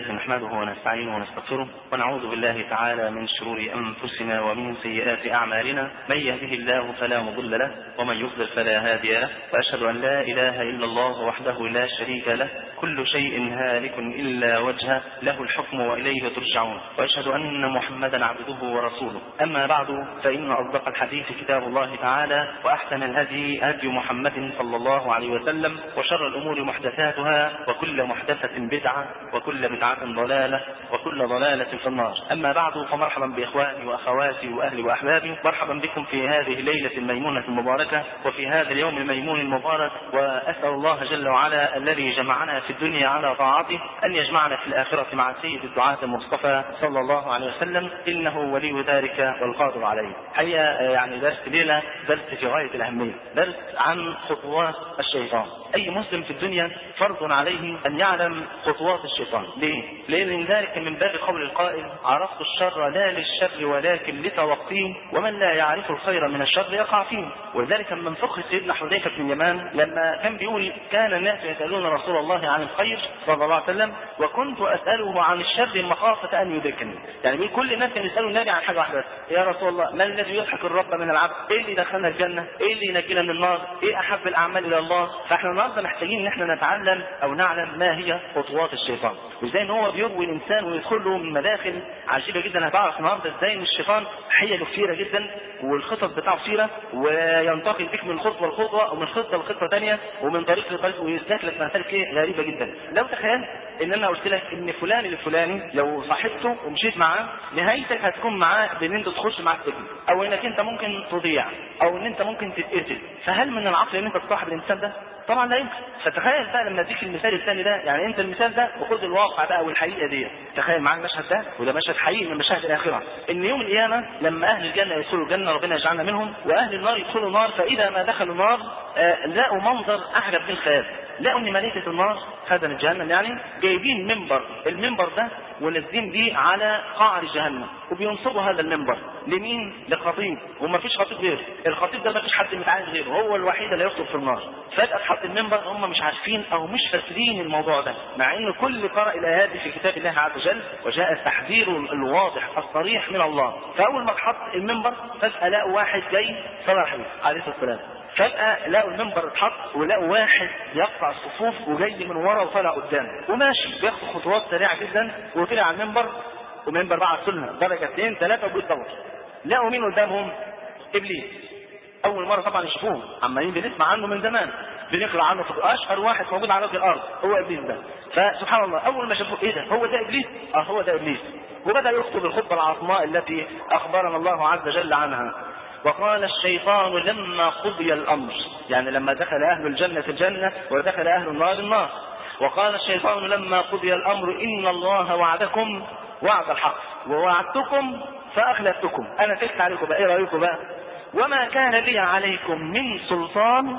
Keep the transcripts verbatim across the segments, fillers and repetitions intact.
لله نحمده ونستعينه ونستغفره ونعوذ بالله تعالى من شرور أنفسنا ومن سيئات أعمالنا. من يهده الله فلا مضل له ومن يضلل فلا هادي له، وأشهد أن لا إله إلا الله وحده لا شريك له، كل شيء هالك إلا وجهه، له الحكم وإليه ترجعون، وأشهد أن محمدا عبده ورسوله. أما بعد، فإن أصدق الحديث كتاب الله تعالى، وأحسن الهدي هدي محمد صلى الله عليه وسلم، وشر الأمور محدثاتها، وكل محدثة بدعة، وكل بدعة ضلالة، وكل ضلالة في النار. أما بعد، فمرحبا بإخواني وأخواتي وأهلي وأحبابي، مرحبا بكم في هذه الليلة الميمونة المباركة وفي هذا اليوم الميمون المبارك. وأسأل الله جل وعلا الذي جمعنا في الدنيا على طاعته أن يجمعنا في الآخرة مع سيد الدعاة المصطفى صلى الله عليه وسلم، إنه ولي ذلك والقادر عليه. حقيقة يعني درس ليلة درس في غاية الأهمية، درس عن خطوات الشيطان. أي مسلم في الدنيا فرض عليه أن يعلم خطوات الشيطان. ليه؟ لأن ذلك من باب قول القائل: عرفت الشر لا للشر ولكن لتوقيه، ومن لا يعرف الخير من الشر يقع فيه. ولذلك من فقه سيدنا حذيفة بن اليمان لما كان بيقول: كان الناس يسألون رسول الله عن الخير صلى الله عليه وسلم وكنت أسأله عن الشر مخافة أن يدركني. يعني كل الناس كانوا يسألوا النبي عن حاجة واحدة: يا رسول الله، ما الذي يضحك الرب من العبد؟ إيه اللي دخلنا الجنة؟ إيه اللي ينجينا من النار؟ إيه أحب الأعمال إلى الله؟ فإحنا النهارده محتاجين إن إحنا نتعلم أو نعلم ما هي خطوات الشيطان، وإزاي إن هو بيروي الإنسان ويدخل له من مداخل عجيبة جدا. هتعرف النهارده إزاي إن الشيطان حيله كثيرة جدا والخطط بتاعه كثيرة، وينتقل بك من خطوة لخطوة ومن خطة لخطة ثانية ومن طريق لطريق، ويسلك لك مسالك إيه غريبة جدا. لو تخيلت إن أنا قلت لك إن فلان الفلاني لو صاحبته ومشيت معاه نهايتك هتكون معاه بإن أنت تخش معاه السجن، أو إنك أنت ممكن تضيع، أو إن أنت ممكن تتقتل، فهل من العقل إن أنت تصاحب الإنسان ده؟ طبعا لا يمكن. فتخيل بقى لما اديك المثال الثاني ده، يعني انت المثال ده وخد الواقع بقى والحقيقه دي. تخيل معاك المشهد ده، وده مشهد حقيقي من مشاهد الاخره، ان يوم القيامه لما اهل الجنه يدخلوا الجنه، ربنا يجعلنا منهم، واهل النار يدخلوا النار، فاذا ما دخلوا النار آه لقوا منظر اعجب بالخيال. لقوا ان ملائكه النار خزنة جهنم يعني جايبين منبر، المنبر ده ونازلين بيه على قعر جهنم، وبينصبوا هذا المنبر لمين؟ لخطيب، وما فيش خطيب غيره. الخطيب ده ما فيش حد متعايز غيره، هو الوحيد اللي يخطب في النار. فجأة اتحط المنبر، هم مش عارفين او مش فاكرين الموضوع ده، مع ان كل قرأ الايات في كتاب الله عز وجل وجاء التحذير الواضح الصريح من الله. فاول ما اتحط المنبر فجأة لقوا واحد جاي صلى عليه الصلاة والسلام، فجأة لقوا المنبر اتحط ولقوا واحد يقطع الصفوف وجاي من ورا وطلع قدام وماشي بياخد خطوات سريعة جدا، وطلع على المنبر، والمنبر بقى عطلها درجة اثنين ثلاثة وبيتطور. لقوا مين قدامهم؟ إبليس. أول مرة طبعا يشوفوه، عمالين بنسمع عنه من زمان، بنقرأ عنه في أشهر واحد موجود على وجه الأرض هو إبليس ده. فسبحان الله أول ما شافوه: إيه ده؟ هو ده إبليس؟ آه هو ده إبليس. وبدأ يخطب الخطبة العظماء التي أخبرنا الله عز وجل عنها: وقال الشيطان لما قضي الأمر، يعني لما دخل أهل الجنة الجنة ودخل أهل النار النار. وقال الشيطان لما قضي الأمر إن الله وعدكم وعد الحق ووعدتكم فأخلفتكم، أنا تكت عليكم بقى، إيه رأيكم بقى؟ وما كان لي عليكم من سلطان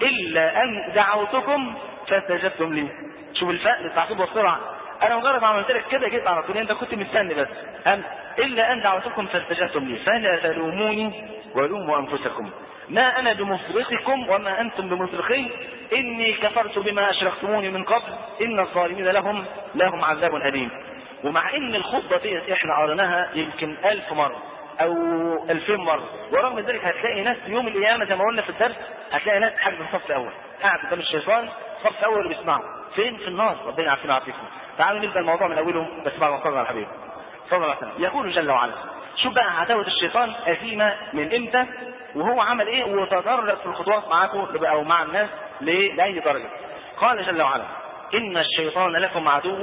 إلا أن دعوتكم فاستجبتم لي. شوف الفأل التعقيب والسرعة، أنا مجرد عملت لك كده جيت على طول، أنت كنت مستني بس أنت. إلا أن دعوتكم فاستجبتم لي فلا تلوموني ولوموا أنفسكم ما أنا بمصرخكم وما أنتم بمصرخي إني كفرت بما أشركتموني من قبل إن الظالمين لهم لهم عذاب أليم. ومع إن الخطبة دي إحنا قرناها يمكن ألف مرة أو ألفين مرة، ورغم ذلك هتلاقي ناس يوم القيامة زي ما قلنا في الدرس، هتلاقي ناس حاجة في الصف الأول قاعد قدام الشيطان صف أول اللي بيسمعه فين؟ في النار. ربنا يعافينا ويعافيكم. تعالوا نبدأ الموضوع من أوله، بس بعد ما صلى على الحبيب صلى الله عليه وسلم. يقول جل وعلا: شوف بقى عداوة الشيطان أثيمة من إمتى، وهو عمل إيه، وتدرج في الخطوات معاكم أو مع الناس لأي درجة. قال جل وعلا: إن الشيطان لكم عدو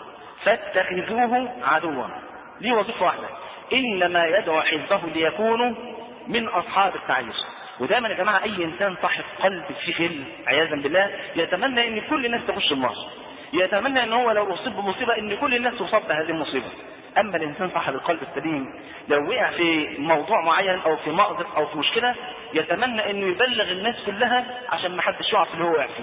فاتخذوه عدوا. دي وظيفة واحدة، إنما يدعو حزبه ليكونوا من أصحاب السعير. ودائما يا جماعة أي إنسان صاحب قلب فيه غل عياذا بالله يتمنى إن كل الناس تخش النار، يتمنى ان هو لو اصيب بمصيبه ان كل الناس تصاب بهذه المصيبه. اما الانسان صاحب القلب السليم لو وقع في موضوع معين او في مأزق او في مشكله يتمنى انه يبلغ الناس كلها عشان ما حدش يقع في اللي هو وقع فيه.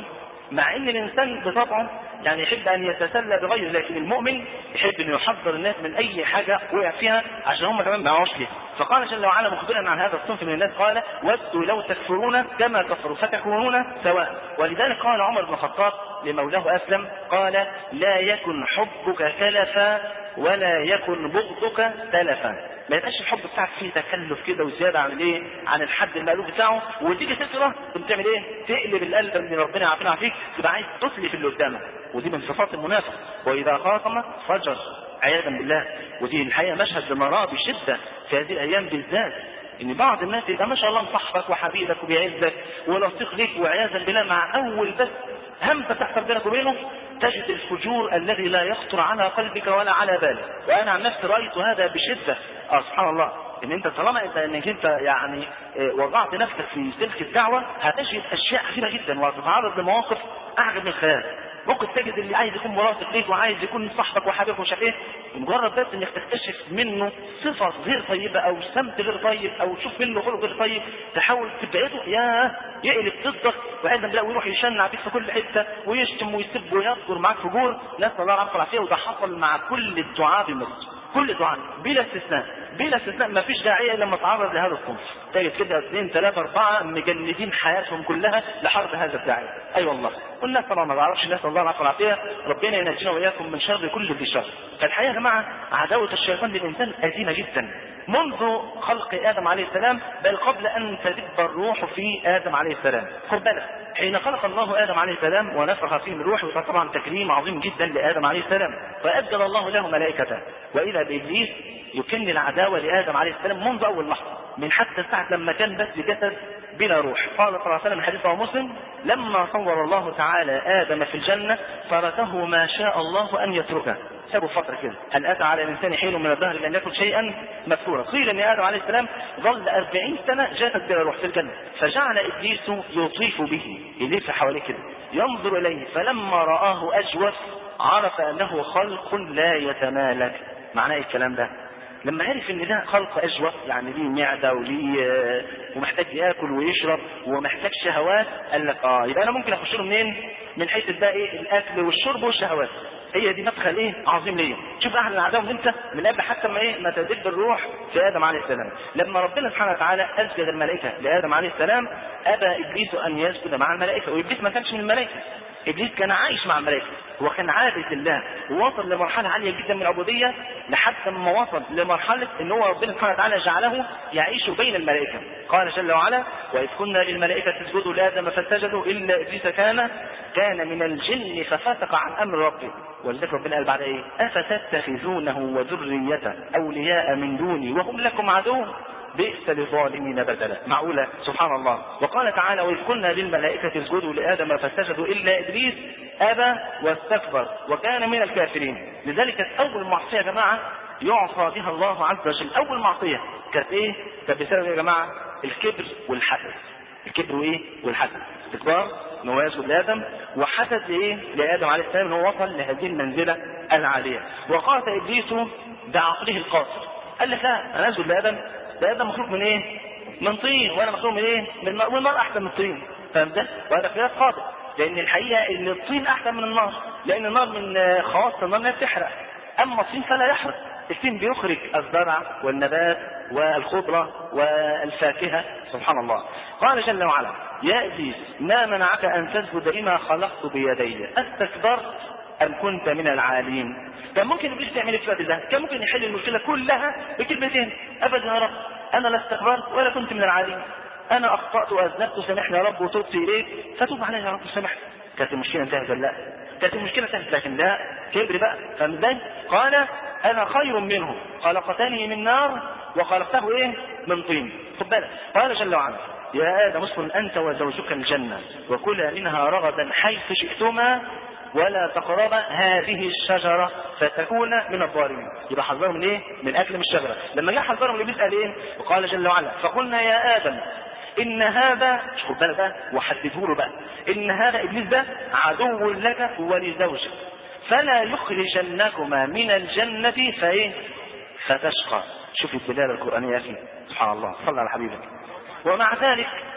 مع ان الانسان بطبعه يعني يحب ان يتسلى بغيره، لكن المؤمن يحب انه يحذر الناس من اي حاجه وقع فيها عشان هم كمان ما يقعوش فيها. فقال جل وعلا مخبرا عن هذا الصنف من الناس قال ودوا لو تكفرون كما كفروا فتكونون سواء. ولذلك قال عمر بن الخطاب لمولاه اسلم قال لا يكن حبك كلفا ولا يكن بغضك تلفا. ما يبقاش الحب بتاعك فيه تكلف كده وزياده عن ايه عن الحد المألوف بتاعه، وتيجي تكره بتعمل ايه؟ تقلب القلب اللي ربنا يعافينا فيك، تبقى عايز تسلي في اللي قدامك، ودي من صفات المنافق. واذا خاصم فجر عياذا بالله. ودي الحقيقه مشهد لمراه بشده في هذه الايام بالذات، ان بعض الناس يبقى ما شاء الله مصاحبك وحبيبك وبيعزك ولطيف ليك، وعياذا بالله مع اول بس همسه تحصل بينك وبينه تجد الفجور الذي لا يخطر على قلبك ولا على بالك. وانا عن نفسي رايت هذا بشده. اه سبحان الله، ان انت طالما انت انك انت يعني وضعت نفسك في سلك الدعوه هتجد اشياء كثيره جدا وتتعرض لمواقف اعجب من الخيال. ممكن تجد اللي عايز يكون مرافق ليك وعايز يكون صاحبك وحبيبك ومش عارف ايه، مجرد بس انك تكتشف منه صفه غير طيبه او سمت غير طيب او تشوف منه خلق غير طيب تحاول تبعده، يا يقلب ضدك وعايز بالله ويروح يشنع بيك في كل حته ويشتم ويسب ويذكر معاك فجور. نسال الله العافيه والعافيه. وده حصل مع كل الدعاء بمصر، كل الدعاء بلا استثناء بلا استثناء. ما فيش داعيه الا لما تعرض لهذا الصنف تجد كده اثنين ثلاثه اربعه مجندين حياتهم كلها لحرب هذا الداعيه. اي أيوة والله. والناس طبعا ما بعرفش، نسال الله العافيه والعافيه، ربنا ينجينا واياكم من شر كل ذي شر. فالحقيقه يا جماعه عداوه الشيطان للانسان قديمه جدا منذ خلق ادم عليه السلام، بل قبل ان تدب الروح في ادم عليه السلام. خد بالك حين خلق الله ادم عليه السلام ونفخ فيه من الروح، وده طبعا تكريم عظيم جدا لادم عليه السلام، فاجل الله له ملائكته، واذا بابليس يكن العداوه لادم عليه السلام منذ اول لحظه، من حتى ساعه لما كان بس جسد بلا روح. قال صلى الله عليه وسلم حديث رواه مسلم لما صور الله تعالى ادم في الجنه تركه ما شاء الله ان يتركه، سابوا فتره كده. هل اتى على الانسان حين من الدهر لم يكن شيئا مذكورا. قيل ان ادم عليه السلام ظل أربعين سنه جسد بلا روح في الجنه، فجعل ابليس يطيف به يلف حواليه كده ينظر اليه، فلما راه اجوف عرف انه خلق لا يتمالك. معناه الكلام ده لما عرف ان ده خلق اجوف، يعني ليه معده وليه ومحتاج ياكل ويشرب ومحتاج شهوات، قال لك اه يبقى انا ممكن اخش له منين؟ من حيث بقى ايه؟ الاكل والشرب والشهوات. هي دي مدخل ايه عظيم ليا. شوف اهل العداوه من امتى؟ من قبل حتى ما ايه ما تدب الروح في ادم عليه السلام. لما ربنا سبحانه وتعالى اسجد الملائكه لادم عليه السلام ابى ابليس ان يسجد مع الملائكه، وابليس ما كانش من الملائكه، ابليس كان عايش مع الملائكه وكان عابد لله ووصل لمرحله عاليه جدا من العبوديه لحتى ما وصل لمرحله ان هو ربنا سبحانه وتعالى جعله يعيش بين الملائكه. قال جل وعلا واذ قلنا للملائكه اسجدوا لادم فسجدوا الا ابليس كان كان من الجن ففسق عن امر ربه. ولذلك ربنا قال بعد ايه؟ افتتخذونه وذريته اولياء من دوني وهم لكم عدو بئس للظالمين بدلا. معقولة؟ سبحان الله. وقال تعالى وإذ قلنا للملائكة اسجدوا لآدم فسجدوا إلا إبليس أبى واستكبر وكان من الكافرين. لذلك أول معصية يا جماعة يعصى بها الله عز وجل، أول معصية كانت إيه؟ كانت بسبب يا جماعة الكبر والحسد. الكبر وإيه؟ والحسد. استكبار إن هو يسجد لآدم، وحسد لإيه؟ لآدم عليه السلام إن هو وصل لهذه المنزلة العالية. وقال إبليس بعقله القاصر قال لك لا أنا أسجد لآدم، ده ادم مخلوق من ايه؟ من طين، وانا مخلوق من ايه؟ من النار، والنار احسن من الطين. فاهم ده؟ وهذا قياس خاطئ، لان الحقيقه ان الطين احسن من النار، لان النار من خواص النار انها بتحرق، اما الطين فلا يحرق. الطين بيخرج الزرع والنبات والخضره والفاكهه. سبحان الله. قال جل وعلا يا ابليس ما منعك ان تسجد لما خلقت بيدي استكبرت أم كنت من العالين؟ كان ممكن ابليس يعمل في ده، كان ممكن يحل المشكله كلها بكلمتين ابدا يا رب انا لا استكبرت ولا كنت من العالين، انا اخطات واذنبت سامحني يا رب وتوبت اليك فتوب علي يا رب وسامحني. كانت المشكله انتهت ولا لا؟ كانت المشكله انتهت، لكن لا كبر بقى. فاهم ازاي؟ قال انا خير منه خلقتني من نار وخلقته ايه؟ من طين. خد بالك قال جل وعلا يا ادم اسكن انت وزوجك الجنه وكلا منها رغدا حيث شئتما ولا تقرب هذه الشجرة فتكون من الظالمين. يبقى حذروا من ايه؟ من اكل من الشجرة. لما جاء حذرهم ابليس قال ايه؟ وقال جل وعلا فقلنا يا ادم ان هذا، خد بالك بقى وحدده له بقى، ان هذا ابليس ده عدو لك ولزوجك فلا يخرجنكما من الجنة فايه؟ فتشقى. شوف الدلالة القرآنية فيه. سبحان الله. صلى على حبيبك. ومع ذلك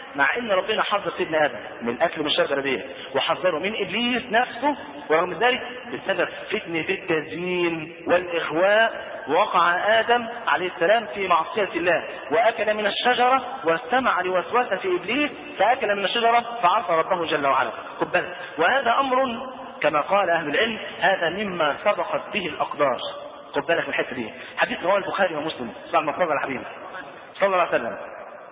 مع ان ربنا حذر سيدنا ادم من اكل من الشجره دي وحذره من ابليس نفسه، ورغم ذلك بسبب فتنه التزيين والاغواء وقع ادم عليه السلام في معصيه الله واكل من الشجره واستمع لوسوسه ابليس فاكل من الشجره فعصى ربه جل وعلا. خد بالك، وهذا امر كما قال اهل العلم هذا مما سبقت به الاقدار. خد بالك من الحته دي. حديث رواه البخاري ومسلم صلى الله عليه وسلم صلى الله عليه وسلم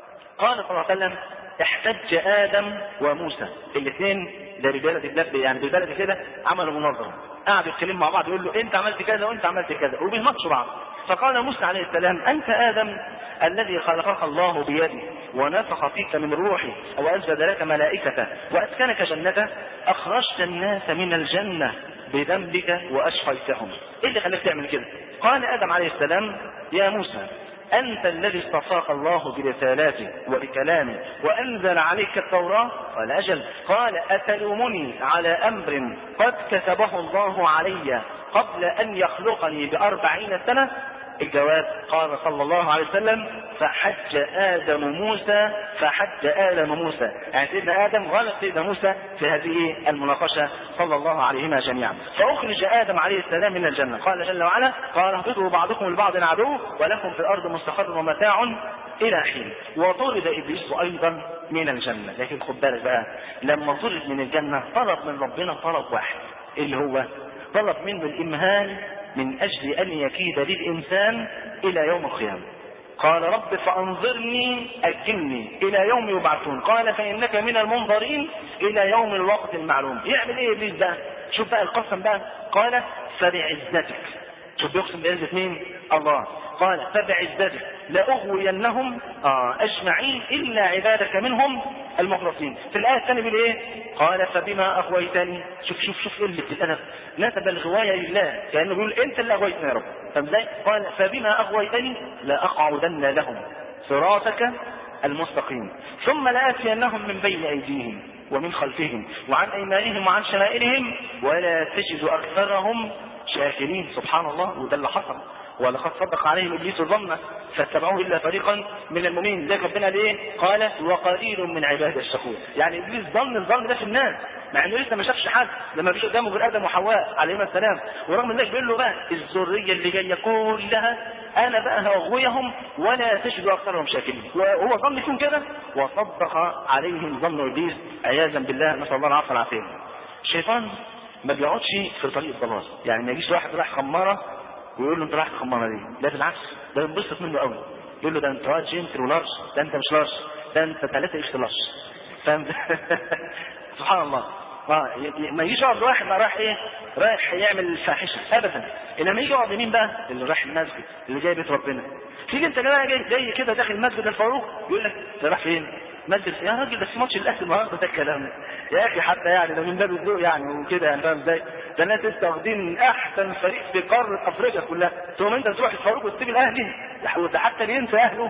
قال صلى الله عليه وسلم احتج ادم وموسى الاثنين ده ببلد يعني ببلد كده عملوا مناظره، قعدوا يتكلموا مع بعض يقول له انت عملت كذا وانت عملت كذا وبيناقشوا بعض. فقال موسى عليه السلام انت ادم الذي خلقك الله بيده ونفخ فيك من روحي واسجد لك ملائكته واسكنك جنته اخرجت الناس من الجنه بذنبك واشقيتهم. ايه اللي خلاك تعمل كده؟ قال ادم عليه السلام يا موسى أنت الذي اصطفاك الله برسالاته وبكلامه وأنزل عليك التوراة. قال أجل. قال أتلومني على أمر قد كتبه الله علي قبل أن يخلقني بأربعين سنة؟ الجواب قال صلى الله عليه وسلم فحج آدم موسى فحج آدم موسى، يعني سيدنا آدم غلط سيدنا موسى في هذه المناقشة صلى الله عليهما جميعا. فأخرج آدم عليه السلام من الجنة. قال جل وعلا قال اهبطوا بعضكم لبعض عدو ولكم في الأرض مستقر ومتاع إلى حين. وطرد إبليس أيضا من الجنة. لكن خد بالك بقى، لما طرد من الجنة طلب من ربنا طلب واحد اللي هو طلب منه الإمهال من أجل أن يكيد للإنسان إلى يوم القيامة. قال رب فأنظرني أجلني إلى يوم يبعثون. قال فإنك من المنظرين إلى يوم الوقت المعلوم. يعمل إيه إبليس بقى؟ شوف بقى القسم بقى. قال فبعزتك. شوف بيقسم بعزة مين؟ الله. قال فبعزتك لأغوينهم آه أجمعين إلا عبادك منهم المخلصين. في الآية الثانية بيقول إيه؟ قال فبما أغويتني. شوف شوف شوف قلة الأدب، نسب الغواية لله كأنه بيقول أنت اللي أغويتني يا رب. فازاي؟ قال فبما أغويتني لأقعدن لهم صراطك المستقيم ثم لآتينهم من بين أيديهم ومن خلفهم وعن أيمانهم وعن شمائلهم ولا تجد أكثرهم شاكرين. سبحان الله، وده اللي حصل. ولقد صدق عليهم ابليس الظن فاتبعوه الا فريقا من المؤمنين. ذلك ربنا ليه؟ قال وقليل من عباد الشكور. يعني ابليس ظن الظن ده في الناس مع انه لسه ما شافش حد، لما فيش قدامه غير ادم وحواء عليهما السلام، ورغم ذلك بيقول له بقى الذريه اللي جايه كلها انا بقى هغويهم ولا تجد اكثرهم شاكرين. وهو ظن يكون كده وصدق عليهم ظن ابليس عياذا بالله، نسال الله العافيه والعافيه. الشيطان ما بيقعدش في طريق الضلال، يعني ما يجيش واحد رايح خماره ويقول له انت رايح الخماره دي، لا بالعكس ده ينبسط منه قوي، يقول له ده انت رايح جنتر ولارج، ده انت مش لارج، ده انت ثلاثه اكس لارج. فاهم؟ سبحان الله. ما يجيش يقعد واحد بقى رايح ايه؟ رايح يعمل الفاحشه ابدا. انما يجي يقعد مين بقى؟ اللي رايح المسجد، اللي جاي بيت ربنا. تيجي انت جاي جاي, جاي كده داخل مسجد الفاروق يقول لك انت رايح فين؟ مسجد يا راجل ده في ماتش الاهلي النهارده، ده الكلام يا اخي حتى يعني ده من باب الذوق يعني وكده، يعني فاهم ازاي؟ ده الناس لسه واخدين احسن فريق في قاره افريقيا كلها، ثم انت تروح الفاروق وتسيب الاهلي ده حتى بينسى اهله.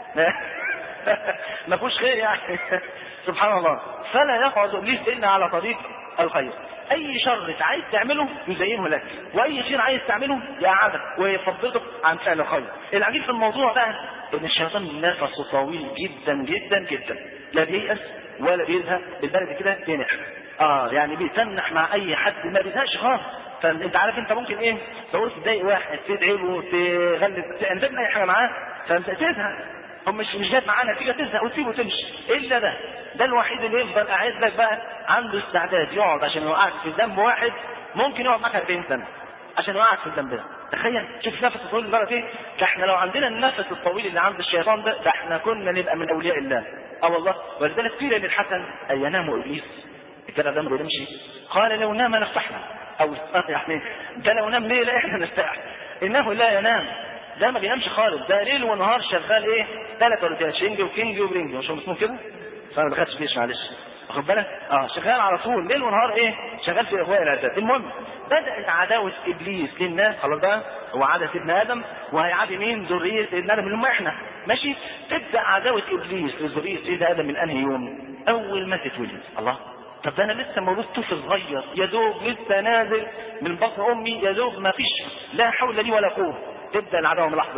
ما فيهوش خير يعني. سبحان الله. فلا يقعد ابليس الا على طريق الخير. اي شر عايز تعمله يزينه لك، واي خير عايز تعمله يقعدك ويفضلك عن فعل الخير. العجيب في الموضوع بقى ان الشيطان نفسه طويل جدا جدا جدا، لا بييأس ولا بيزهق، بالبلد كده بينح. اه يعني بيتنح مع اي حد، ما بيزهقش خالص. فانت عارف انت ممكن ايه تقول تضايق واحد تدعي له تغلب تعمل اي حاجه معاه فانت تزهق، هم مش مش جايب معانا نتيجه تزهق وتسيبه وتمشي. الا ده ده الوحيد اللي يفضل قاعد لك بقى عنده استعداد يقعد عشان يوقعك في ذنب واحد، ممكن يقعد معاك أربعين سنه عشان يوقعك في الذنب ده. تخيل شوف نفس الطويل لدرجه ايه؟ ده احنا لو عندنا النفس الطويل اللي عند الشيطان ده ده احنا كنا نبقى من اولياء الله. اه والله. ولذلك قيل للحسن ان ينام ابليس الكلام ده ما بينامش، قال لو نام نفتحنا او يعني ده لو نام ليه لا احنا نستحي، انه لا ينام، ده ما بينامش خالص، ده ليل ونهار شغال ايه؟ ثلاث ولدات شنج وكينج وبرينج، مش اسمه كده؟ فانا ما دخلتش فيش معلش. واخد بالك؟ اه شغال على طول ليل ونهار ايه؟ شغال في اغواء العباد. المهم بدات عداوه ابليس للناس، خلاص بقى هو عدا سيدنا ادم وهيعادي مين؟ ذريه سيدنا ادم اللي هم احنا، ماشي؟ تبدا عداوه ابليس لذريه سيدنا ادم من انهي يوم؟ اول ما تتولد. الله، طب ده انا لسه مولود طفل صغير يا دوب لسه نازل من بطن امي يا دوب ما فيش لا حول لي ولا قوه، تبدا العداوه من اللحظه دي.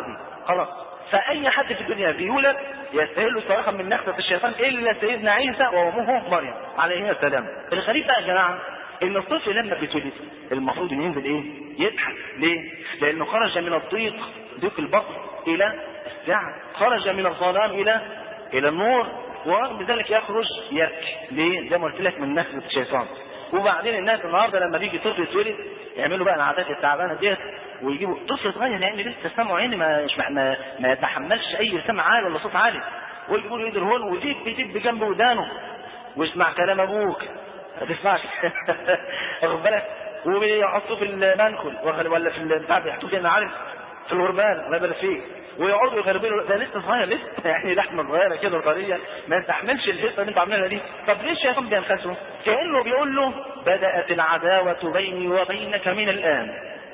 خلاص. فاي حد في الدنيا بيولد يستاهل صراحه من نخبه الشيطان الا سيدنا عيسى وامه مريم عليه السلام. الغريب بقى يا جماعه ان الطفل لما بيتولد المفروض ان ينزل ايه؟ يضحك. ليه؟ لانه خرج من الضيق، ضيق البطن، الى السعه، خرج من الظلام الى الى النور، ورغم ذلك يخرج يبكي. ليه؟ زي ما قلت لك من نخبه الشيطان. وبعدين الناس النهارده لما بيجي طفل يتولد يعملوا بقى العادات التعبانه ديت، ويجيبوا طفل صغير يعني لسه سمعه عيني ما ما, ما يتحملش اي سمع عالي ولا صوت عالي، ويجيبوا له ايد الهون ويدب يدب بجنب ودانه ويسمع كلام ابوك ما تسمعش واخد بالك، ويحطوه في المنخل ولا في البتاع بيحطوه زي ما عارف في الغربال الله يبارك فيك، ويقعدوا يغربلوا ده لسه صغير لسه يعني لحمه صغيره كده طريه ما يستحملش الهيصه اللي انتوا عاملينها دي. طب ليه الشيطان بينخسه؟ كانه بيقول له بدات العداوه بيني وبينك من الان.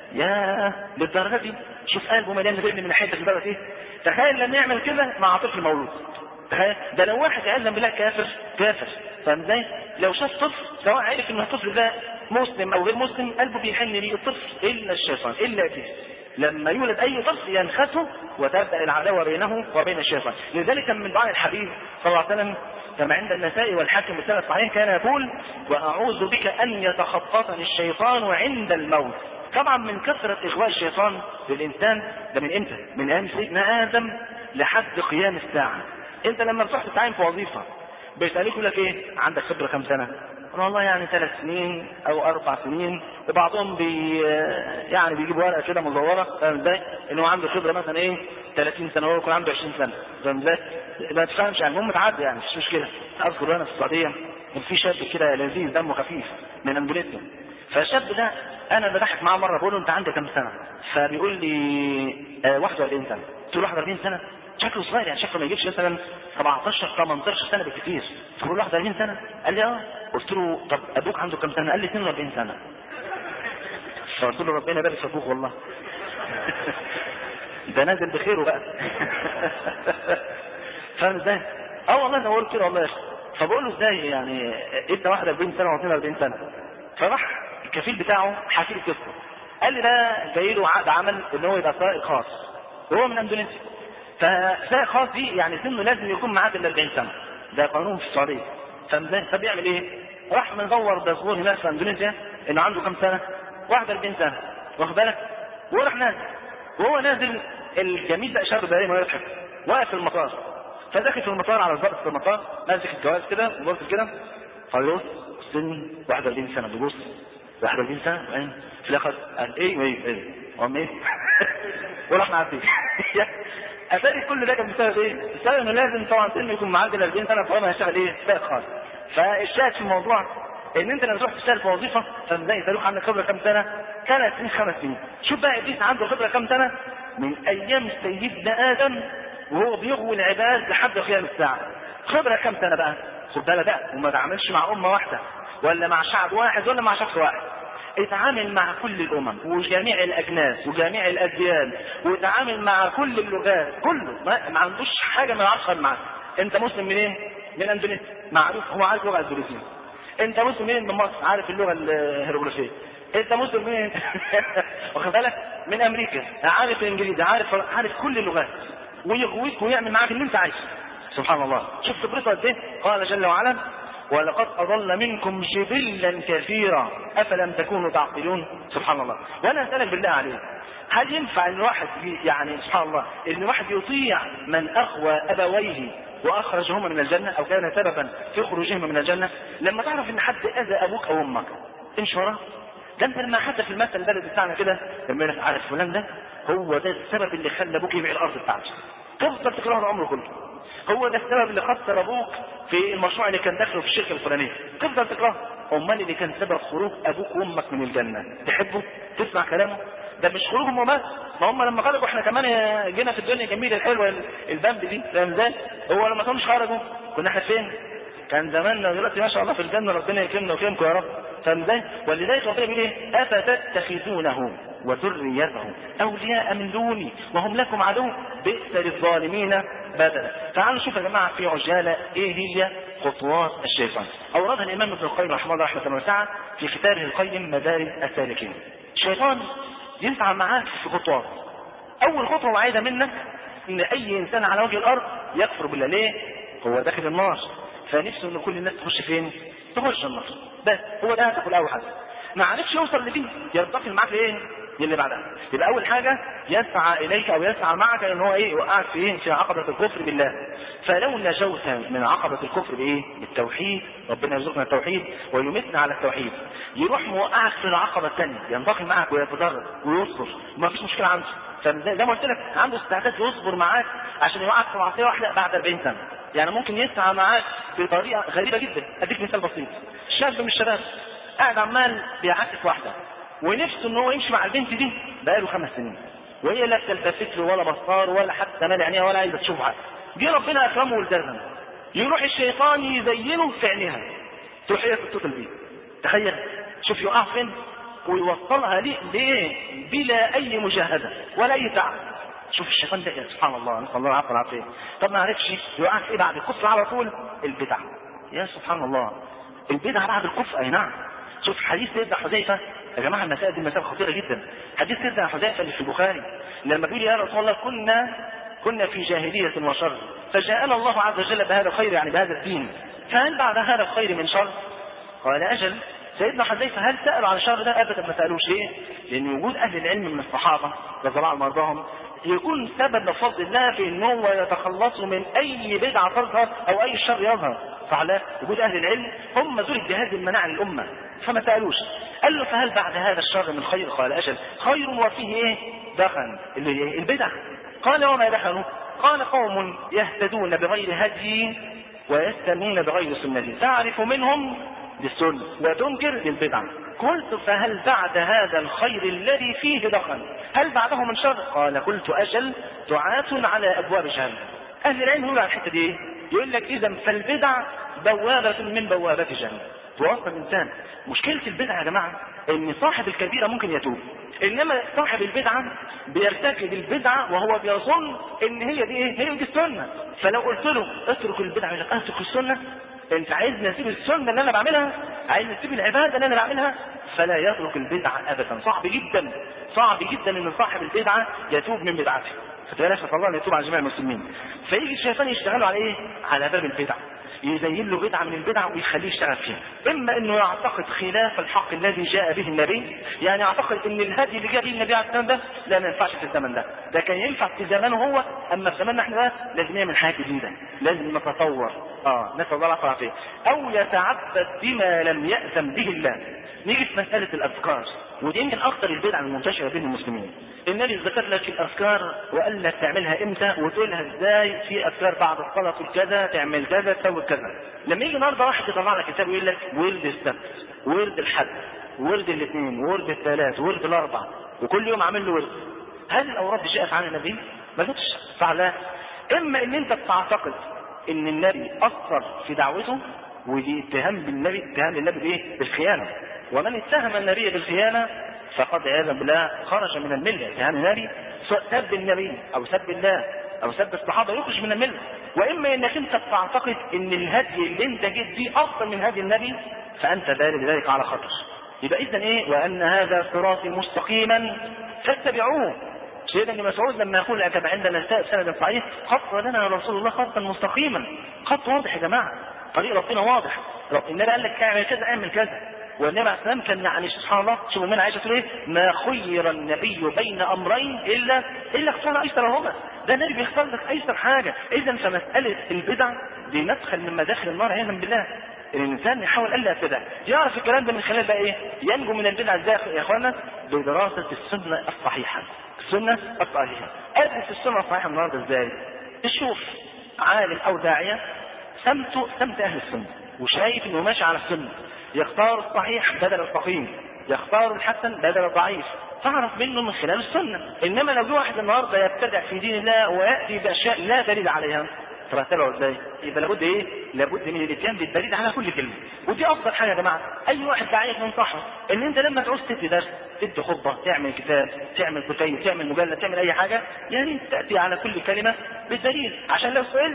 يا للدرجه دي؟ شوف قلبه مليان غل من حته لدرجه ايه؟ تخيل لما يعمل كده مع طفل مولود. تخيل ده لو واحد يعلم بالله كافر كافر، فاهم ازاي؟ لو شاف طفل سواء عرف ان الطفل ده مسلم او غير مسلم قلبه بيحن ليه الطفل الا الشيطان الا ابليس. لما يولد اي طفل ينخسه وتبدا العداوه بينه وبين الشيطان. لذلك من دعاء الحبيب صلى الله عليه وسلم كما عند النسائي والحاكم بالسند الصحيح كان يقول واعوذ بك ان يتخطفني الشيطان عند الموت. طبعا من كثره اغواء الشيطان للانسان ده من امتى؟ من ايام سيدنا ادم لحد قيام الساعه. انت لما بتروح تتعين في وظيفه بيسالوك يقول لك ايه؟ عندك خبره كام سنه؟ والله يعني ثلاث سنين او اربع سنين، وبعضهم بي يعني بيجيبوا ورقه كده مزوره فاهم ازاي؟ انه عنده خبره مثلا ايه؟ ثلاثين سنه وهو يكون عنده عشرين سنه فاهم ازاي؟ ما تفهمش يعني المهم تعدي يعني مش مشكله. اذكر انا في السعوديه كان في شاب كده لذيذ دمه خفيف من اندونيسيا، فالشاب ده انا بضحك معاه مره بقول له انت عندك كام سنه؟ فبيقول لي آه واحد وأربعين سنه. قلت له واحد وأربعين سنه؟ شكله صغير يعني شكله ما يجيبش مثلا سبعتاشر ثمانية عشر سنه بالكثير. فبقول له واحد وأربعين سنه؟ قال لي اه. قلت له طب ابوك عنده كام سنه؟ قال لي اثنين وأربعين سنه. فقلت له ربنا يبارك في ابوك والله ده نازل بخيره بقى فاهم ازاي؟ اه والله انا بقول كده والله. فبقول له ازاي يعني انت واحد وأربعين سنه واثنين وأربعين سنه؟ فراح الكفيل بتاعه حكي لي قصه، قال لي ده جاي له عقد عمل ان هو يبقى سائق خاص وهو من اندونيسيا. فسائق خاص دي يعني سنه لازم يكون معاه ال أربعين سنه، ده قانون في السعوديه فاهم ازاي؟ فبيعمل ايه؟ راح مدور دكتور هناك في اندونيسيا انه عنده كام سنه؟ واحد وأربعين سنه واخد بالك؟ وراح نازل وهو نازل الجميل ده شاب بقى ما يضحك واقف في المطار. فداخل في المطار على الضابط في المطار ماسك الجواز كده وبص كده فيبص سن واحد وأربعين سنه بيبص واحد وأربعين سنه بعدين في الاخر قال ايه ايه ايه قام ايه وراح معدي اتاري كل ده كان بسبب ايه؟ بسبب انه لازم طبعا سنه يكون معدي أربعين سنه فهو هيشتغل ايه؟ سائق خاص. فالشاهد في الموضوع ان انت لما تروح تشتغل في وظيفه فازاي يسالوك عندك خبره كام سنه؟ ثلاث سنين خمس سنين. شوف بقى ابليس عنده خبره كام سنه؟ من ايام سيدنا ادم وهو بيغوي العباد لحد قيام الساعه. خبره كام سنه بقى؟ خد بالك بقى وما تعملش مع امه واحده ولا مع شعب واحد ولا مع شخص واحد. اتعامل مع كل الامم وجميع الاجناس وجميع الاديان وتعامل مع كل اللغات كله ما, ما عندوش حاجه ما يعرفش معاك. انت مسلم من ايه؟ من اندونيسيا معروف هو عارف لغه اندونيسيه. انت مسلم منين؟ من مصر عارف اللغه الهيروغليفيه. انت مسلم منين؟ واخد بالك؟ من امريكا عارف الانجليزي عارف عارف كل اللغات ويغويك ويعمل معاك اللي انت عايزه. سبحان الله. شوف خبرته قد ايه؟ قال جل وعلا ولقد اضل منكم جبلا كثيرا افلم تكونوا تعقلون. سبحان الله. وانا اسالك بالله عليك هل ينفع ان الواحد يعني سبحان الله ان الواحد يطيع من اغوى ابويه واخرجهما من الجنه او كان سببا في خروجهما من الجنه؟ لما تعرف ان حد اذى ابوك او امك امشي وراه. ده انت لما حتى في المثل البلد بتاعنا كده لما يقول عارف فلان ده هو ده السبب اللي خلى ابوك يبيع الارض بتاعته تفضل تكرهه عمره كله. هو ده السبب اللي خسر ابوك في المشروع اللي كان داخله في الشركه الفلانيه تفضل تكرهه. امال اللي كان سبب خروج ابوك وامك من الجنه تحبه؟ تسمع كلامه؟ ده مش خروجهم هم بس، ما هم لما خرجوا احنا كمان جينا في الدنيا الجميله الحلوه البامب دي فاهم ازاي؟ هو لما كانوش خرجوا كنا احنا فين؟ كان زماننا دلوقتي ما شاء الله في الجنه ربنا يكرمنا ويكرمكم يا رب فاهم ازاي؟ ولذلك ربنا بيقول ايه؟ افتتخذونه وذريته اولياء من دوني وهم لكم عدو بئس للظالمين بدلا. تعالوا نشوف يا جماعه في عجاله ايه هي خطوات الشيطان. اوردها الامام ابن القيم رحمه الله رحمه واسعه في كتابه القيم مدارج السالكين. الشيطان ينفع معاك في خطوات. اول خطوه وعايزه منك ان اي انسان على وجه الارض يكفر بالله. ليه؟ هو داخل النار، فنفسه ان كل الناس تخش فين؟ تخش النار. بس هو ده هتاكل اول حاجه. ما عرفش يوصل لدي، ينتقل معاك لايه؟ اللي بعدها. يبقى اول حاجه يسعى اليك او يسعى معك ان هو ايه؟ يوقعك في ايه؟ في عقبه الكفر بالله. فلو نجوت من عقبه الكفر بايه؟ بالتوحيد، ربنا يرزقنا التوحيد ويمتنا على التوحيد، يروح موقعك في العقبه الثانيه، ينتقل معك ويتدرج ويصبر، ما فيش مشكله عنده. فزي ما قلت لك عنده استعداد يصبر معاك عشان يوقعك في معصيه واحده بعد أربعين سنه. يعني ممكن يسعى معاك بطريقه غريبه جدا. اديك مثال بسيط. شاب من الشباب قاعد عمال بيعكس واحده ونفسه ان هو يمشي مع البنت دي بقاله خمس سنين، وهي لا تلتفت له ولا بصار ولا حتى مال عينيها ولا عايزه تشوفها. جه ربنا اكرمه والتزم، يروح الشيطان يزينه في عينيها، تروح هي تتصل بيه. تخيل، شوف يقع فين ويوصلها ليه ليه بلا اي مجاهده ولا اي تعب. شوف الشيطان ده، سبحان الله، نسال الله العافيه والعافيه. طب ما عرفش يوقعك ايه بعد الكفر على طول؟ البدع. يا سبحان الله، البدع بعد الكفر. اي نعم. شوف حديث سيدنا حذيفه، يا جماعه المسائل دي مسائل خطيره جدا. حديث سيدنا حذيفه اللي في البخاري لما بيقول يا رسول الله كنا كنا في جاهليه وشر، فجاءنا الله عز وجل بهذا الخير، يعني بهذا الدين، فهل بعد هذا الخير من شر؟ قال اجل. سيدنا حذيفه هل سالوا عن الشر ده؟ ابدا ما سالوش. ليه؟ لان وجود اهل العلم من الصحابه رضي الله عنهم وارضاهم يكون سبب بفضل الله في ان هو يتخلصوا من اي بدعه تظهر او اي شر يظهر. صح؟ لا، وجود اهل العلم هم ذو الجهاز المناع للامه، فما سالوش. قال له فهل بعد هذا الشر من خير؟ قال اجل. خير وفيه ايه؟ دخن، اللي ايه؟ البدع. قال وما دخنوا؟ قال قوم يهتدون بغير هدي ويستنون بغير سنتي، تعرف منهم بالسنه وتنكر بالبدع. قلت فهل بعد هذا الخير الذي فيه دخن هل بعده من شر؟ قال قلت اجل، دعاة على ابواب جهنم. اهل العلم يقول على الحته دي، يقول لك اذا فالبدع بوابه من بوابات جهنم، توصل الانسان. مشكله البدعه يا جماعه ان صاحب الكبيره ممكن يتوب، انما صاحب البدعه بيرتكب البدعه وهو بيظن ان هي دي ايه؟ هي دي السنه. فلو قلت له اترك البدعه يقول لك اترك السنه؟ انت عايزني اسيب السنه اللي انا بعملها؟ عايزني اسيب العباده اللي انا بعملها؟ فلا يترك البدعه ابدا. صعب جدا صعب جدا ان صاحب البدعه يتوب من بدعته. فتلاش الله ان يتوب على جميع المسلمين. فيجي الشيطان يشتغلوا على ايه؟ على باب البدع، يزين له بدعه من البدع ويخليه يشتغل فيها. اما انه يعتقد خلاف الحق الذي جاء به النبي، يعني يعتقد ان الهدي اللي جاء به النبي عليه السلام ده لا ما ينفعش في الزمن ده، ده كان ينفع في زمانه هو، اما في زماننا احنا ده لازم يعمل حاجه جديده، لازم نتطور. اه نسال الله العافيه والعافيه. او يتعبد بما لم يأذن به الله. نيجي في مساله الاذكار، ودي يمكن اكثر البدع المنتشره بين المسلمين. النبي ذكر لك الاذكار وقال لك تعملها امتى وتقولها ازاي. في اذكار بعد الصلاه تقول كذا، تعمل كذا، تسوي كذا. لما يجي النهارده واحد يطلع لك كتاب ويقول لك ورد السبت، ورد الحد، ورد الاثنين، ورد الثلاث، ورد الاربع، وكل يوم عامل له ورد، هل الاوراد دي جاءت عن النبي؟ ما جاتش. فعلا اما ان انت تعتقد ان النبي اثر في دعوته، ودي اتهام بالنبي، اتهام للنبي بايه؟ بالخيانه. ومن اتهم النبي بالخيانه فقد عياذا بالله خرج من المله. اتهام النبي سب النبي او سب الله او سب الصحابه يخرج من المله. واما انك انت تعتقد ان الهدي اللي انت جيت بيه افضل من هدي النبي، فانت دال بذلك على خطر. يبقى اذا ايه؟ وان هذا صراطي مستقيما فاتبعوه. سيدنا ابن مسعود لما يقول كما عندنا سند صحيح خط لنا رسول الله خطا مستقيما، خط واضح يا جماعه، طريق ربنا واضح. النبي قال لك اعمل كذا اعمل كذا. والنبي عليه السلام كان يعني سبحان الله، شوفوا من عائشه تقول ايه؟ ما خير النبي بين امرين الا الا اختار ايسرهما. ده النبي بيختار لك ايسر حاجه. اذا فمساله البدع دي مدخل من مداخل النار عياذا بالله. الانسان يحاول الا يبتدع، يعرف الكلام ده من خلال بقى ايه؟ ينجو من البدع ازاي يا اخوانا؟ بدراسه السنه الصحيحه. السنه الصحيحه. ادرس السنه الصحيحه النهارده ازاي؟ تشوف عالم او داعيه سمته سمت اهل السنه وشايف انه ماشي على السنه، يختار الصحيح بدل السقيم، يختار الحسن بدل الضعيف، تعرف منه من خلال السنه. انما لو جه واحد النهارده يبتدع في دين الله وياتي باشياء لا دليل عليها، ترتبعه ازاي؟ يبقى لابد ايه؟ لابد من الاتيان بالدليل على كل كلمه. ودي افضل حاجه يا جماعه. اي واحد داعيه ينصحه ان انت لما تعوز تدي درس، تدي خطبه، تعمل كتاب، تعمل كتيب، تعمل مجلد، تعمل اي حاجه، يعني تاتي على كل كلمه بالدليل، عشان لو سئلت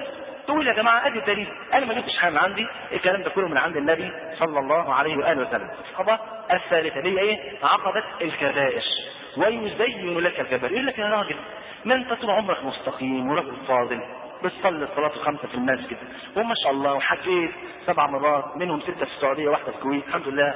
تقول يا جماعه ادي الدليل، انا ما جبتش حاجه من عندي، الكلام ده كله من عند النبي صلى الله عليه واله وسلم. العقبه الثالثه اللي هي ايه؟ عقبه الكبائر. ويزين لك الكبائر، يقول لك يا راجل ما انت طول عمرك مستقيم ورجل فاضل، بتصلي الصلاه الخمسه في المسجد وما شاء الله، وحكيت سبع مرات منهم سته في السعوديه واحده في الكويت الحمد لله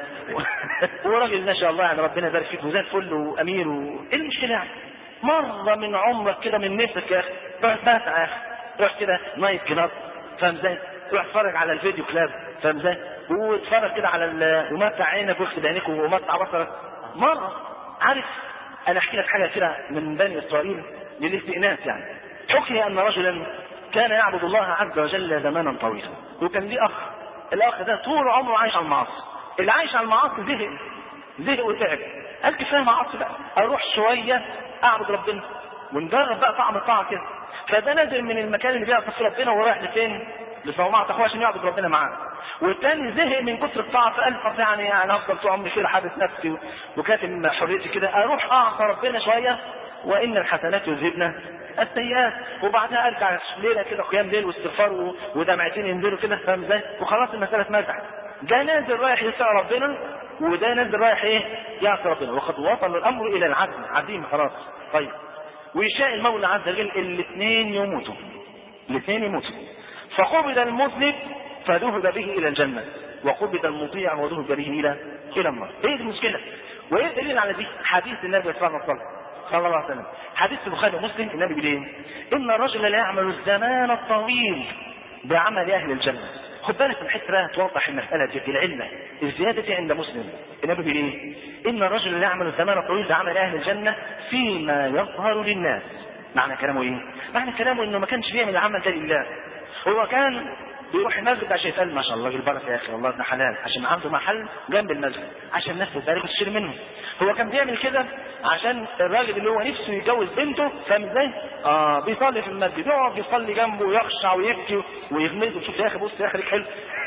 وراجل ما شاء الله يعني ربنا يبارك فيك وزي الفل وامير و... ايه المشكله يعني؟ مره من عمرك كده من نفسك يا اخي روح باتع يا اخي، روح كده نايت كلاب، فاهم ازاي؟ روح اتفرج على الفيديو كلاب، فاهم ازاي؟ واتفرج كده على ال... ومتع عينك واغسل عينيك ومتع بصرك مره. عارف انا احكي لك حاجه كده من بني اسرائيل للاستئناس يعني. حكي ان رجلا كان يعبد الله عز وجل زمانا طويلا، وكان ليه اخ، الاخ ده طول عمره عايش على المعاصي، اللي عايش على المعاصي زهق زهق وتعب، قال كفايه معاصي بقى، اروح شويه اعبد ربنا ونجرب بقى طعم الطاعه كده. فده نازل من المكان اللي بيعبد فيه ربنا ورايح لفين؟ لصومعة اخوه عشان يعبد ربنا معاه. والتاني زهق من كتر الطاعه فقال طب يعني انا هفضل طول عمري كده حابس نفسي وكاتم حريتي كده، اروح اعصى ربنا شويه وان الحسنات يذهبن السيئات، وبعدها ارجع ليله كده قيام ليل واستغفار ودمعتين ينزلوا كده، فاهم ازاي؟ وخلاص المساله اتمسحت. ده نازل رايح يطيع ربنا وده نازل رايح ايه؟ يعصي ربنا، وقد وصل الامر الى العدل، عديم خلاص. طيب ويشاء المولى عز وجل الاثنين يموتوا، الاثنين يموتوا، فقبض المذنب فذهب به الى الجنه، وقبض المطيع وذهب به الى الى النار. ايه المشكله؟ وايه الدليل على دي؟ حديث النبي صلى الله عليه وسلم صلى الله عليه وسلم، حديث البخاري ومسلم، النبي بيقول ايه؟ ان الرجل لا يعمل الزمان الطويل بعمل اهل الجنه. خد بالك من الحته بقى توضح المساله دي في العلة الزياده عند مسلم. النبي بيقول ايه؟ ان الرجل لا يعمل الزمان الطويل بعمل اهل الجنه فيما يظهر للناس. معنى كلامه ايه؟ معنى كلامه انه ما كانش بيعمل العمل ده لله، هو كان بيروح المسجد عشان يتقال ما شاء الله البركه يا اخي والله ابن حلال، عشان عنده محل جنب المسجد عشان الناس تبارك وتشتري منه. هو كان بيعمل كده عشان الراجل اللي هو نفسه يتجوز بنته، فاهم ازاي؟ اه بيصلي في المسجد، يقعد يصلي جنبه ويخشع ويبكي ويغمز وشوف يا اخي بص يا اخي حلو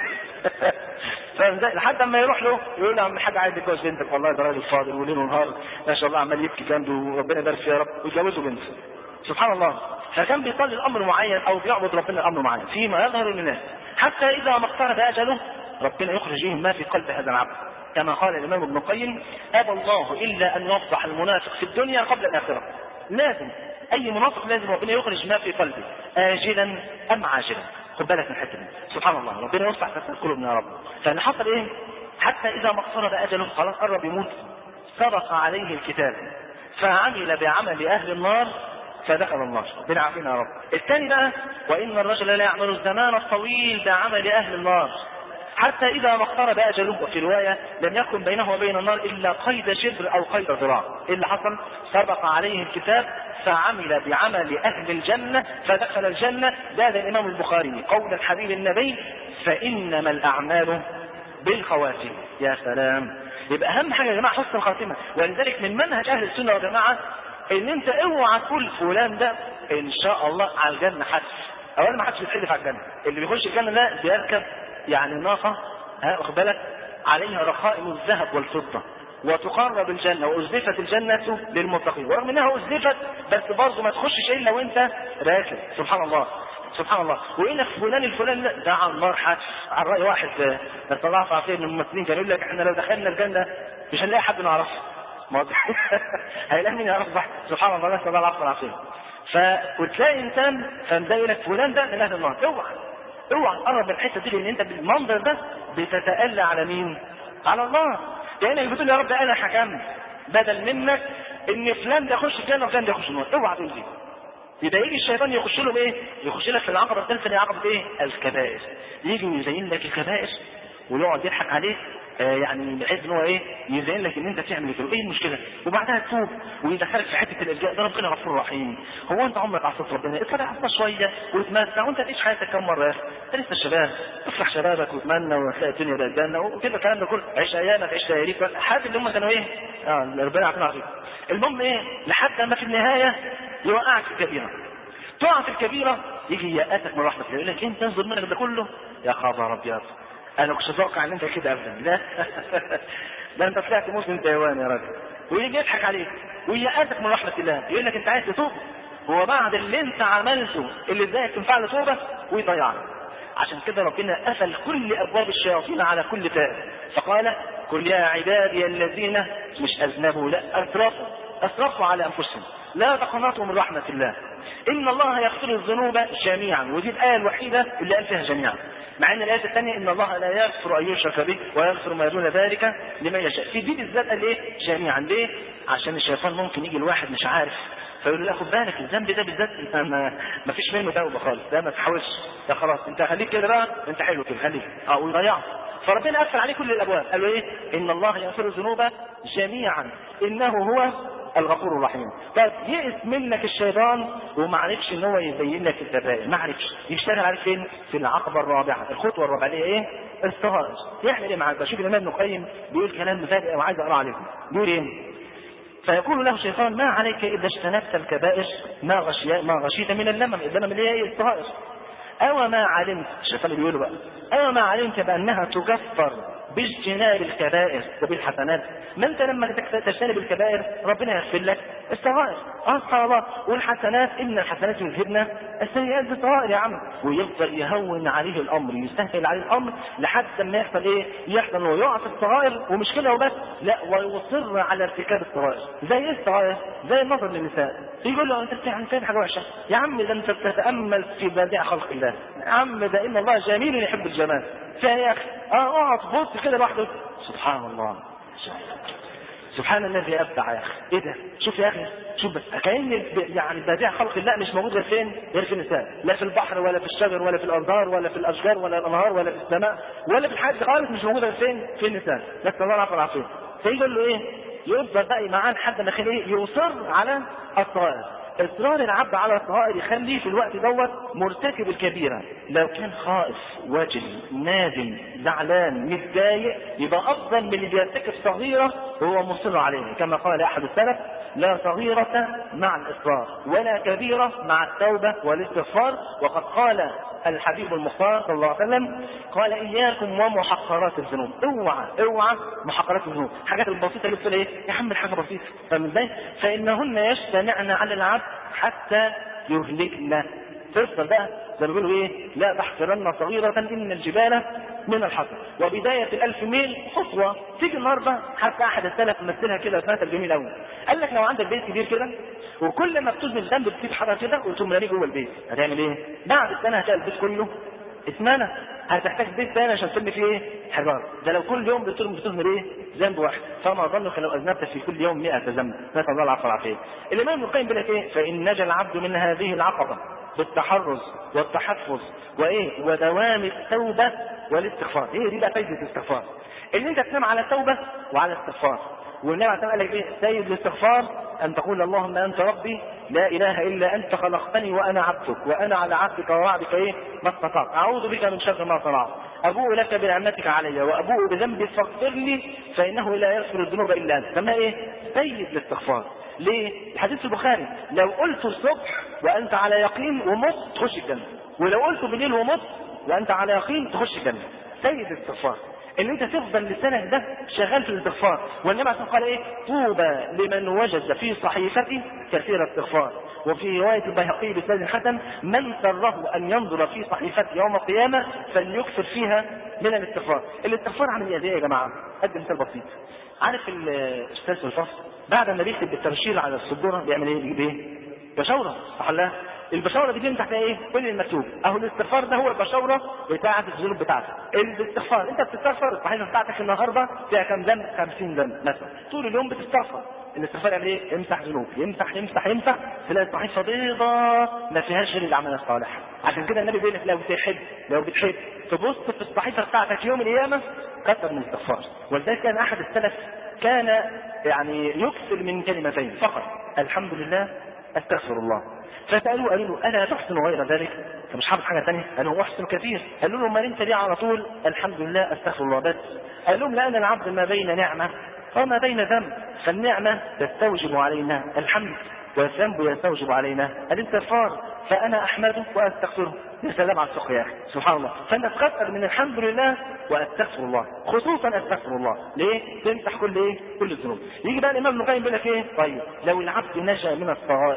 فاهم ازاي؟ لحد اما يروح له يقول له يا عم الحاج عايز يتجوز بنتك، والله ده راجل فاضل وليل ونهار ما شاء الله عمال يبكي جنبه وربنا يبارك فيه يا رب، ويجوزه بنته. سبحان الله. فكان بيصلي الامر معين او بيعبد ربنا الامر معين فيما يظهر للناس، حتى اذا ما اقترب اجله ربنا يخرج ما في قلب هذا العبد، كما قال الامام ابن القيم ابى الله الا ان يفضح المنافق في الدنيا قبل الاخره. لازم اي منافق لازم ربنا يخرج ما في قلبه اجلا ام عاجلا. خد بالك من الحته دي. سبحان الله، ربنا يصلح فتاة قلوبنا يا رب. فاللي حصل ايه؟ حتى اذا ما اقترب اجله خلاص قرب يموت، سبق عليه الكتاب فعمل بعمل اهل النار فدخل النار، ربنا يعافينا يا رب. الثاني بقى وان الرجل لا يعمل الزمان الطويل بعمل اهل النار حتى اذا ما اقترب اجله، وفي روايه لم يكن بينه وبين النار الا قيد شبر او قيد ذراع. ايه اللي حصل؟ سبق عليه الكتاب فعمل بعمل اهل الجنه فدخل الجنه. زاد الامام البخاري قول الحبيب النبي فانما الاعمال بالخواتم. يا سلام. يبقى اهم حاجه يا جماعه حسن الخاتمه، ولذلك من منهج اهل السنه والجماعه ان انت اوعى تقول فلان ده ان شاء الله على الجنه حدث. اولا ما حدش بيتحدث على الجنه، اللي بيخش الجنه ده بيركب يعني ناقه ها واخد بالك عليها رخائم الذهب والفضه، وتقرب الجنه وازلفت الجنه للمتقين، ورغم انها ازلفت بس برضه ما تخشش الا وانت راكب. سبحان الله سبحان الله. وإنك فلان الفلان ده على النار حتف. على رأي واحد طلع في عصير من الممثلين كان يقول لك احنا لو دخلنا الجنة مش هنلاقي حد نعرفه، هيلاقي مين يعرف بحث. سبحان الله نسأل الله العفو والعافية. ف وتلاقي انسان فده يقول لك فلان ده من اهل النار، اوعى اوعى تقرب من الحته دي، لان انت بالمنظر ده بتتألى على مين؟ على الله. لانك بتقول يا رب انا حكمت بدل منك ان فلان ده يخش الجنه وفلان ده يخش النار، اوعى تقول دي. يبقى يجي الشيطان يخش له بايه؟ يخش لك في العقبه الثالثه اللي هي عقبه ايه؟ الكبائر. يجي ويزين لك الكبائر ويقعد يضحك عليك آه يعني بحيث ان هو ايه؟ يزين لك ان انت تعمل كده، ايه المشكله؟ وبعدها تتوب ويدخلك في حته الالجاء، ده ربنا غفور رحيم. هو انت عمرك عصيت ربنا؟ اطلع عصا شويه وتمتع، وانت تعيش حياتك كم مره يا اخي؟ انت لسه شباب، افرح شبابك وتمنى وتلاقي الدنيا بقت جنه وكده الكلام ده كله، عيش ايامك عيش لياليك، الحاجات اللي هم كانوا ايه؟ اه ربنا يعافينا عليهم. المهم ايه؟ لحد ما في النهايه يوقعك في الكبيره. تقع في الكبيره يجي يأتك من رحمه الله، يقول لك انت تنظر منك ده كله يا خبر ابيض، انا كنت اتوقع ان انت كده ابدا. لا ده انت طلعت مسلم تايوان يا راجل. ويجي يضحك عليك ويأتك من رحمه الله، يقول لك انت عايز تتوب هو بعد اللي انت عملته اللي ازاي تنفع له توبه ويضيعك. عشان كده ربنا قفل كل ابواب الشياطين على كل تائب، فقال قل يا عبادي الذين مش اذنبوا لا اسرفوا اسرفوا على انفسهم لا تقنطوا من رحمه الله ان الله يغفر الذنوب جميعا. ودي الايه الوحيده اللي قال فيها جميعا، مع ان الايه الثانيه ان الله لا يغفر ان يشرك به ويغفر ما دون ذلك لمن يشاء. في دي بالذات قال ايه جميعا؟ ليه؟ عشان الشيطان ممكن يجي الواحد مش عارف فيقول له خد بالك الذنب ده بالذات انت ما, ما فيش منه توبه خالص، ده ما تحاولش، ده خلاص انت خليك كده بقى انت حلو كده خليك اه ويضيعه. فربنا قفل عليه كل الابواب، قال له ايه؟ ان الله يغفر الذنوب جميعا انه هو الغفور الرحيم. طيب يئس منك الشيطان وما عرفش ان هو يبين لك الكبائر، ما عرفش يشتغل عليك فين؟ في العقبه الرابعه، الخطوه الرابعه اللي هي ايه؟ الصغائر. يعمل ايه معاك؟ بشوف الامام ابن القيم بيقول كلام مفاجئ وعايز اقرا عليكم. بيقول ايه؟ فيقول له الشيطان ما عليك اذا اجتنبت الكبائر ما غشي ما غشيت من اللمم، اللمم اللي هي الصغائر. أو ما علمت، الشيطان بيقول بقى أو ما علمت بأنها تكفر باجتناب الكبائر وبالحسنات. ما انت لما تجتنب الكبائر ربنا يغفر لك الصغائر. اه سبحان الله. والحسنات ان الحسنات يذهبن السيئات بالصغائر يا عم. ويفضل يهون عليه الامر، يستهل عليه الامر لحد ما يحصل ايه؟ يحصل انه يقع في الصغائر ومش كده وبس، لا ويصر على ارتكاب الصغائر. زي ايه الصغائر؟ زي النظر للنساء. يقول له انت بتعمل حاجه وحشه يا عم، ده انت بتتامل في بديع خلق الله يا عم، ده ان الله جميل يحب الجمال. فيا اخي اه اقعد بص كده لوحده سبحان الله سبحان الذي ابدع يا اخي. ايه ده؟ شوف يا اخي شوف بس كأن يعني بديع خلق الله مش موجود غير فين؟ غير في النساء، لا في البحر ولا في الشجر ولا في الازهار ولا في الاشجار ولا الانهار ولا في السماء ولا في الحاجات خالص، مش موجوده غير فين؟ في النساء. بس الله العفو والعافيه. فيقول له ايه؟ يفضل بقى معاه لحد ما ايه؟ يصر على الصغائر. اصرار العبد على الصغائر يخليه في الوقت دوت مرتكب الكبيره. لو كان خائف وجل نادم زعلان متضايق يبقى افضل من اللي بيرتكب صغيره وهو مصر عليها، كما قال احد السلف لا صغيره مع الاصرار ولا كبيره مع التوبه والاستغفار. وقد قال الحبيب المختار صلى الله عليه وسلم قال اياكم ومحقرات الذنوب. اوعى اوعى محقرات الذنوب، الحاجات البسيطه اللي بتقول ايه يا عم الحاجه بسيطه، فاهم ازاي؟ فانهن يجتمعن على العبد حتى يهلكنا. تفضل بقى زي ما بيقولوا ايه؟ لا تحقرن صغيرة ان الجبال من الحصى. وبداية الألف ميل خطوة. تيجي النهارده حتى أحد السلف مثلها كده مثل جميل قوي. قال لك لو عندك بيت كبير كده وكل ما بتذنب ذنب بتسيب حاجة كده وتقوم راميه جوه البيت، هتعمل ايه؟ بعد السنة هتلاقي البيت كله اتمنى. هتحتاج بيت ثاني عشان ترمي فيه ايه؟ حجارة. ده لو كل يوم بترمي بتذنب ايه؟ ذنب واحد. فما ظنك لو أذنبت في كل يوم مئة ذنب. نسأل الله العفو والعافية. الإمام ابن القيم بيقول لك ايه؟ فإن نجا العبد من هذه العقبة بالتحرز والتحفظ وايه ودوام التوبه والاستغفار. ايه دي بقى فايده الاستغفار؟ ان انت تنام على التوبه وعلى الاستغفار. والنبي عليه الصلاه والسلام قال لك ايه؟ سيد الاستغفار ان تقول اللهم انت ربي لا اله الا انت خلقتني وانا عبدك وانا على عهدك ووعدك ايه ما استطعت، اعوذ بك من شر ما صنعت، ابوء لك بنعمتك علي وابوء بذنبي فاغفر لي فانه لا يغفر الذنوب الا انت. فما ايه؟ سيد الاستغفار. ليه؟ الحديث البخاري لو قلت الصبح وانت على يقين ومت تخش الجنه، ولو قلت بالليل ومت وانت على يقين تخش الجنه. سيد الاستغفار ان انت تفضل لسانك ده شغال في الاستغفار. والنبي عليه الصلاه والسلام قال ايه؟ طوبى لمن وجد في صحيفته كثير الاستغفار. وفي روايه البيهقي بسند حسن من سره ان ينظر في صحيفته يوم القيامه فليكثر فيها من الاستغفار. الاستغفار عامل ايه يا جماعه؟ ادي مثال بسيط. عارف الاستاذ في الفصل بعد ما بيكتب التبشير على السبوره بيعمل ايه؟ بيجيب ايه؟ بشوره، صح ولا لا؟ البشوره دي بيمسح فيها ايه؟ كل المكتوب. اهو الاستغفار ده هو البشوره بتاعه الذنوب بتاعتك. الاستغفار انت بتستغفر الصحيفه بتاعتك النهارده فيها كام ذنب؟ خمسين ذنب مثلا. طول اليوم بتستغفر. الاستغفار يعمل ايه؟ يمسح ذنوب، يمسح يمسح يمسح تلاقي الصحيفه بيضاء ما فيهاش غير الاعمال الصالحه. عشان كده النبي بيقول لك لو بتحب لو بتحب تبص في الصحيفه بتاعتك يوم القيامه كثر من الاستغفار. ولذلك كان احد السلف كان يعني يكثر من كلمتين فقط: الحمد لله، استغفر الله. فسالوه قالوا له الا تحسن غير ذلك؟ انت مش حافظ حاجه ثانيه؟ قالوا احسن كثير. قالوا له ما انت ليه على طول الحمد لله استغفر الله بس؟ قال لهم لان العبد ما بين نعمه وما بين ذنب، فالنعمه تستوجب علينا الحمد والذنب يستوجب علينا الاستغفار، فانا احمده واستغفره. يا سلام على الفقه يا اخي، سبحان الله. فانا اتكثر من الحمد لله واستغفر الله، خصوصا استغفر الله. ليه؟ تمسح كل ايه؟ كل الذنوب. يجي بقى الامام ابن القيم بيقول لك ايه؟ طيب لو العبد نجا من الصغائر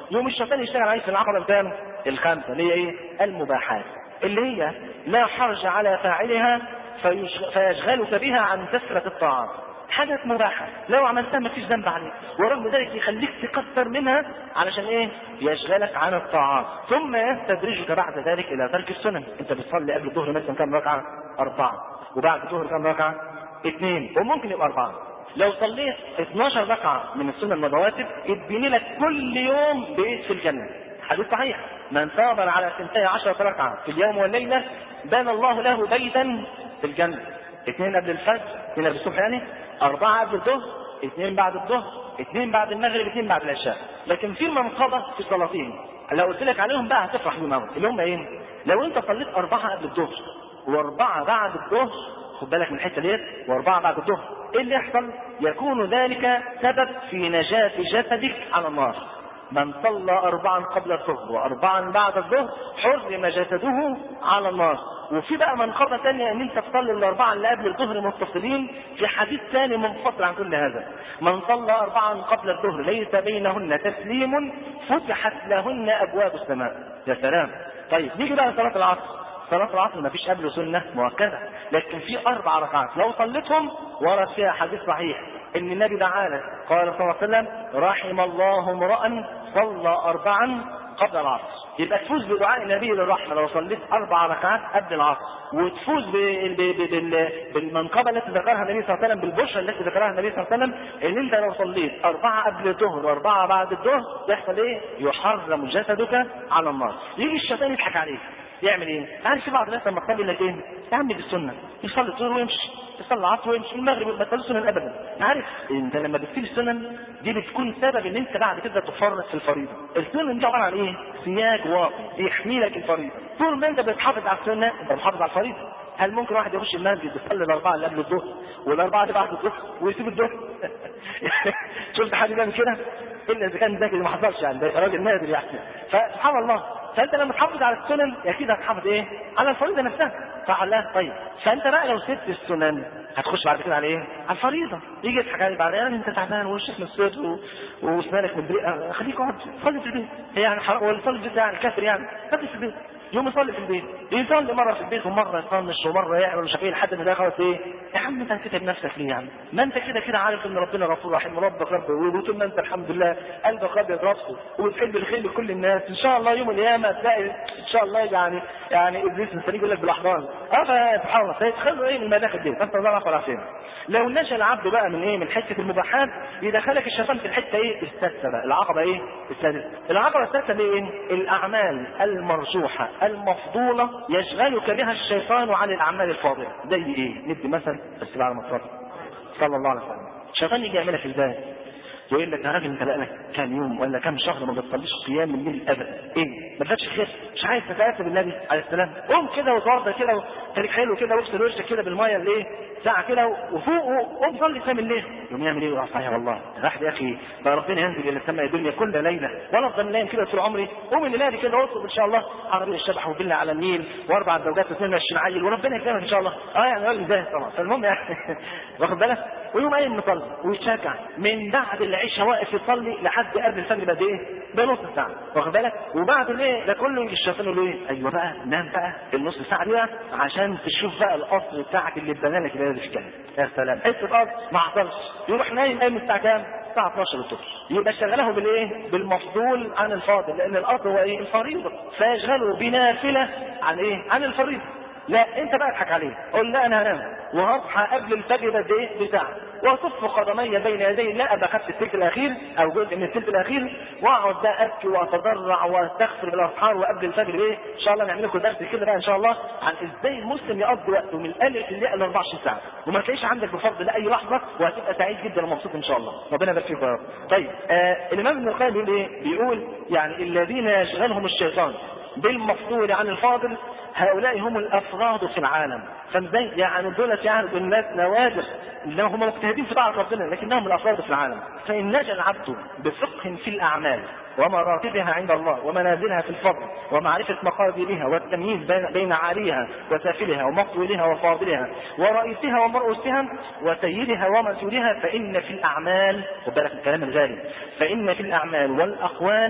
يوم الشيطان يشتغل عليك في العقبة الكام؟ الخامسة، اللي هي ايه؟ المباحات، اللي هي لا حرج على فاعلها فيشغلك بها عن كثرة الطاعات. حاجة مباحة لو عملتها ما فيش ذنب عليك، ورغم ذلك يخليك تكثر منها علشان ايه؟ يشغلك عن الطاعات، ثم يستدرجك بعد ذلك الى ترك السنن. انت بتصلي قبل الظهر مثلا كم ركعة؟ أربعة، وبعد الظهر كم ركعة؟ اثنين، وممكن يبقى أربعة. لو صليت اثناشر ركعة من السنن المتواتر يتبني لك كل يوم بيت في الجنة. حديث صحيح، من صابر على ثنتي عشرة ركعة في اليوم والليلة بنى الله له بيتا في الجنة. اثنين قبل الفجر، اثنين قبل الصبح يعني، أربعة قبل الظهر، اثنين بعد الظهر، اثنين بعد المغرب، اثنين بعد العشاء. لكن في منقبة في صلاتين لو قلت لك عليهم بقى هتفرح بهم قوي، اللي هم ايه؟ لو انت صليت أربعة قبل الظهر وأربعة بعد الظهر، خد بالك من الحتة ديت، وأربعة بعد الظهر، ايه اللي يحصل؟ يكون ذلك سبب في نجاة جسدك على النار. من صلى أربعا قبل الظهر وأربعا بعد الظهر حرم جسده على النار. وفي بقى منقبة ثانية ان انت تصلي الأربعة اللي قبل الظهر متصلين، في حديث ثاني منفصل عن كل هذا. من صلى أربعا قبل الظهر ليس بينهن تسليم فتحت لهن أبواب السماء. يا سلام. طيب نيجي بقى صلاة العصر. صلاة العصر ما فيش قبله سنة مؤكدة، لكن في أربع ركعات لو صليتهم ورد فيها حديث صحيح ان النبي دعانا قال صلى الله عليه وسلم: رحم الله امرأ صلى أربعا قبل العصر. يبقى تفوز بدعاء النبي للرحمة لو صليت أربع ركعات قبل العصر، وتفوز بالمنقبة التي ذكرها النبي صلى الله عليه وسلم، بالبشرى التي ذكرها النبي صلى الله عليه وسلم، ان انت لو صليت أربعة قبل الظهر وأربعة بعد الظهر يحصل ايه؟ يحرم جسدك على النار. يجي الشيطان يضحك عليك، يعمل ايه؟ عارف في بعض الناس لما تصلي لك ايه؟ يا عم دي السنه، يصلي الظهر ويمشي، يصلي العصر ويمشي، المغرب ما تصليش سنن ابدا. عارف انت لما بتسيب السنن دي بتكون سبب ان انت بعد كده تفرط في الفريضه. السنن دي عباره عن ايه؟ سياج واقي يحمي لك الفريضه. طول ما انت بتحافظ على السنه انت بتحافظ على الفريضه. هل ممكن واحد يخش المسجد يصلي الاربعه اللي قبل الظهر والاربعه اللي بعد الظهر ويسيب الظهر؟ شفت حد بيعمل كده؟ الا اذا كان ذكي ما حصلش يعني، ده راجل نادر يعني. فسبحان الله، فانت لما تحافظ على السنن اكيد هتحافظ ايه؟ على الفريضه نفسها، صح ولا لا؟ طيب فانت بقى لو سبت السنن هتخش بعد كده على ايه؟ على الفريضه. يجي يضحك عليك بعد يعني انت تعبان ووشك مسود واسنانك مدرقه، خليك اقعد صلي في البيت. هي يعني حرام ولا صلي في البيت يعني كافر يعني؟ صلي في البيت. يوم يصلي في البيت، يصلي مره في البيت ومره يطنش ومره يعمل مش عارف ايه لحد ما ده خلاص ايه؟ يا عم انت هتتعب نفسك ليه يعني؟ ما انت كده كده عارف ان ربنا غفور رحيم وربك رب وطول ما انت الحمد لله قلبك ابيض راسه وبتحب الخير لكل الناس، ان شاء الله يوم القيامه تلاقي ان شاء الله يعني يعني ابليس مستنيك يقول لك بالاحضان. اه سبحان الله، فيدخلوا ايه من المداخل دي؟ نسال الله العفو والعافيه. لو نشا العبد بقى من ايه؟ من حته المباحات يدخلك الشيطان في الحته ايه؟ السادسه بقى، العقبه ايه؟ السادسه. العقبه السادسه دي ايه؟ الاعمال المرجوحه المفضولة يشغلك بها الشيطان عن الأعمال الفاضلة. زي إيه؟ ندي مثل بس بعد ما تصلي صلى الله عليه وسلم. الشيطان يجي يعملها في البال يقول لك يا راجل انت بقالك كام يوم ولا كام شهر ما بتصليش قيام الليل ابدا، ايه؟ ما فاتش خير؟ مش عايز تتأثر بالنبي عليه السلام؟ قوم كده وتوضى كده وخليك حلو كده واغسل وشك كده بالميه اللي ايه؟ ساعه كده وفوق وقوم صلي قيام الليل. يقوم يعمل ايه؟ يقول صحيح والله راح يا اخي بقى ربنا ينزل الى السماء الدنيا كل ليله وانا افضل نايم كده طول عمري. قوم الليله دي كده واطلب ان شاء الله عربيه الشبح وفيلا على النيل واربع زوجات واثنين وعشرين عيل وربنا يكرمك ان شاء الله. اه يعني راجل زاهد طبعا. فالمهم يعني واخد بالك؟ ويوم قايم نصلي ويتشجع من بعد العشاء واقف يصلي لحد قبل الفجر بقد ايه؟ بنص ساعه، واخد بالك؟ وبعد الايه ده كله يجي الشيطان يقول ايه؟ ايوه بقى نام بقى النص ساعه دي بقى عشان تشوف بقى القصر بتاعك اللي اتبنى لك اللي في الجنه. يا سلام، حته قصر ما حصلش. يروح نايم قايم الساعه كام؟ الساعه اتناشر الظهر. يبقى شغله بالايه؟ بالمفضول عن الفاضل، لان الاصل هو ايه؟ الفريضه، فيشغله بنافله عن ايه؟ عن الفريضه. لا انت بقى اضحك عليه، قول لا انا هنام وهصحى قبل الفجر بقد ايه؟ بساعه واصف قدمي بين يدي الله، ابقى خدت الثلث الاخير او جزء من الثلث الاخير واقعد بقى ابكي واتضرع واستغفر بالاسحار وقبل الفجر ايه؟ ان شاء الله نعمل لكم درس كده بقى ان شاء الله عن ازاي المسلم يقضي وقته من الالف للياء ل أربعة وعشرين ساعه وما تلاقيش عندك بفضل لاي لحظه، وهتبقى سعيد جدا ومبسوط ان شاء الله. ربنا يبارك فيكم يا رب. طيب آه الامام ابن القيم بيقول ايه؟ بيقول يعني الذين يشغلهم الشيطان بالمفضول عن الفاضل هؤلاء هم الافراد في العالم. فازاي؟ يعني دولت يعني الناس نوادر انهم مجتهدين في طاعه ربنا لكنهم الافراد في العالم. فان نجا العبد بفقه في الاعمال ومراتبها عند الله ومنازلها في الفضل ومعرفة مقاديرها والتمييز بين, بين عاليها وسافلها ومطولها وفاضلها ورئيسها ومرؤوسها وسيدها ومسؤولها، فإن في الأعمال، وبالك الكلام الغالي، فإن في الأعمال والأقوال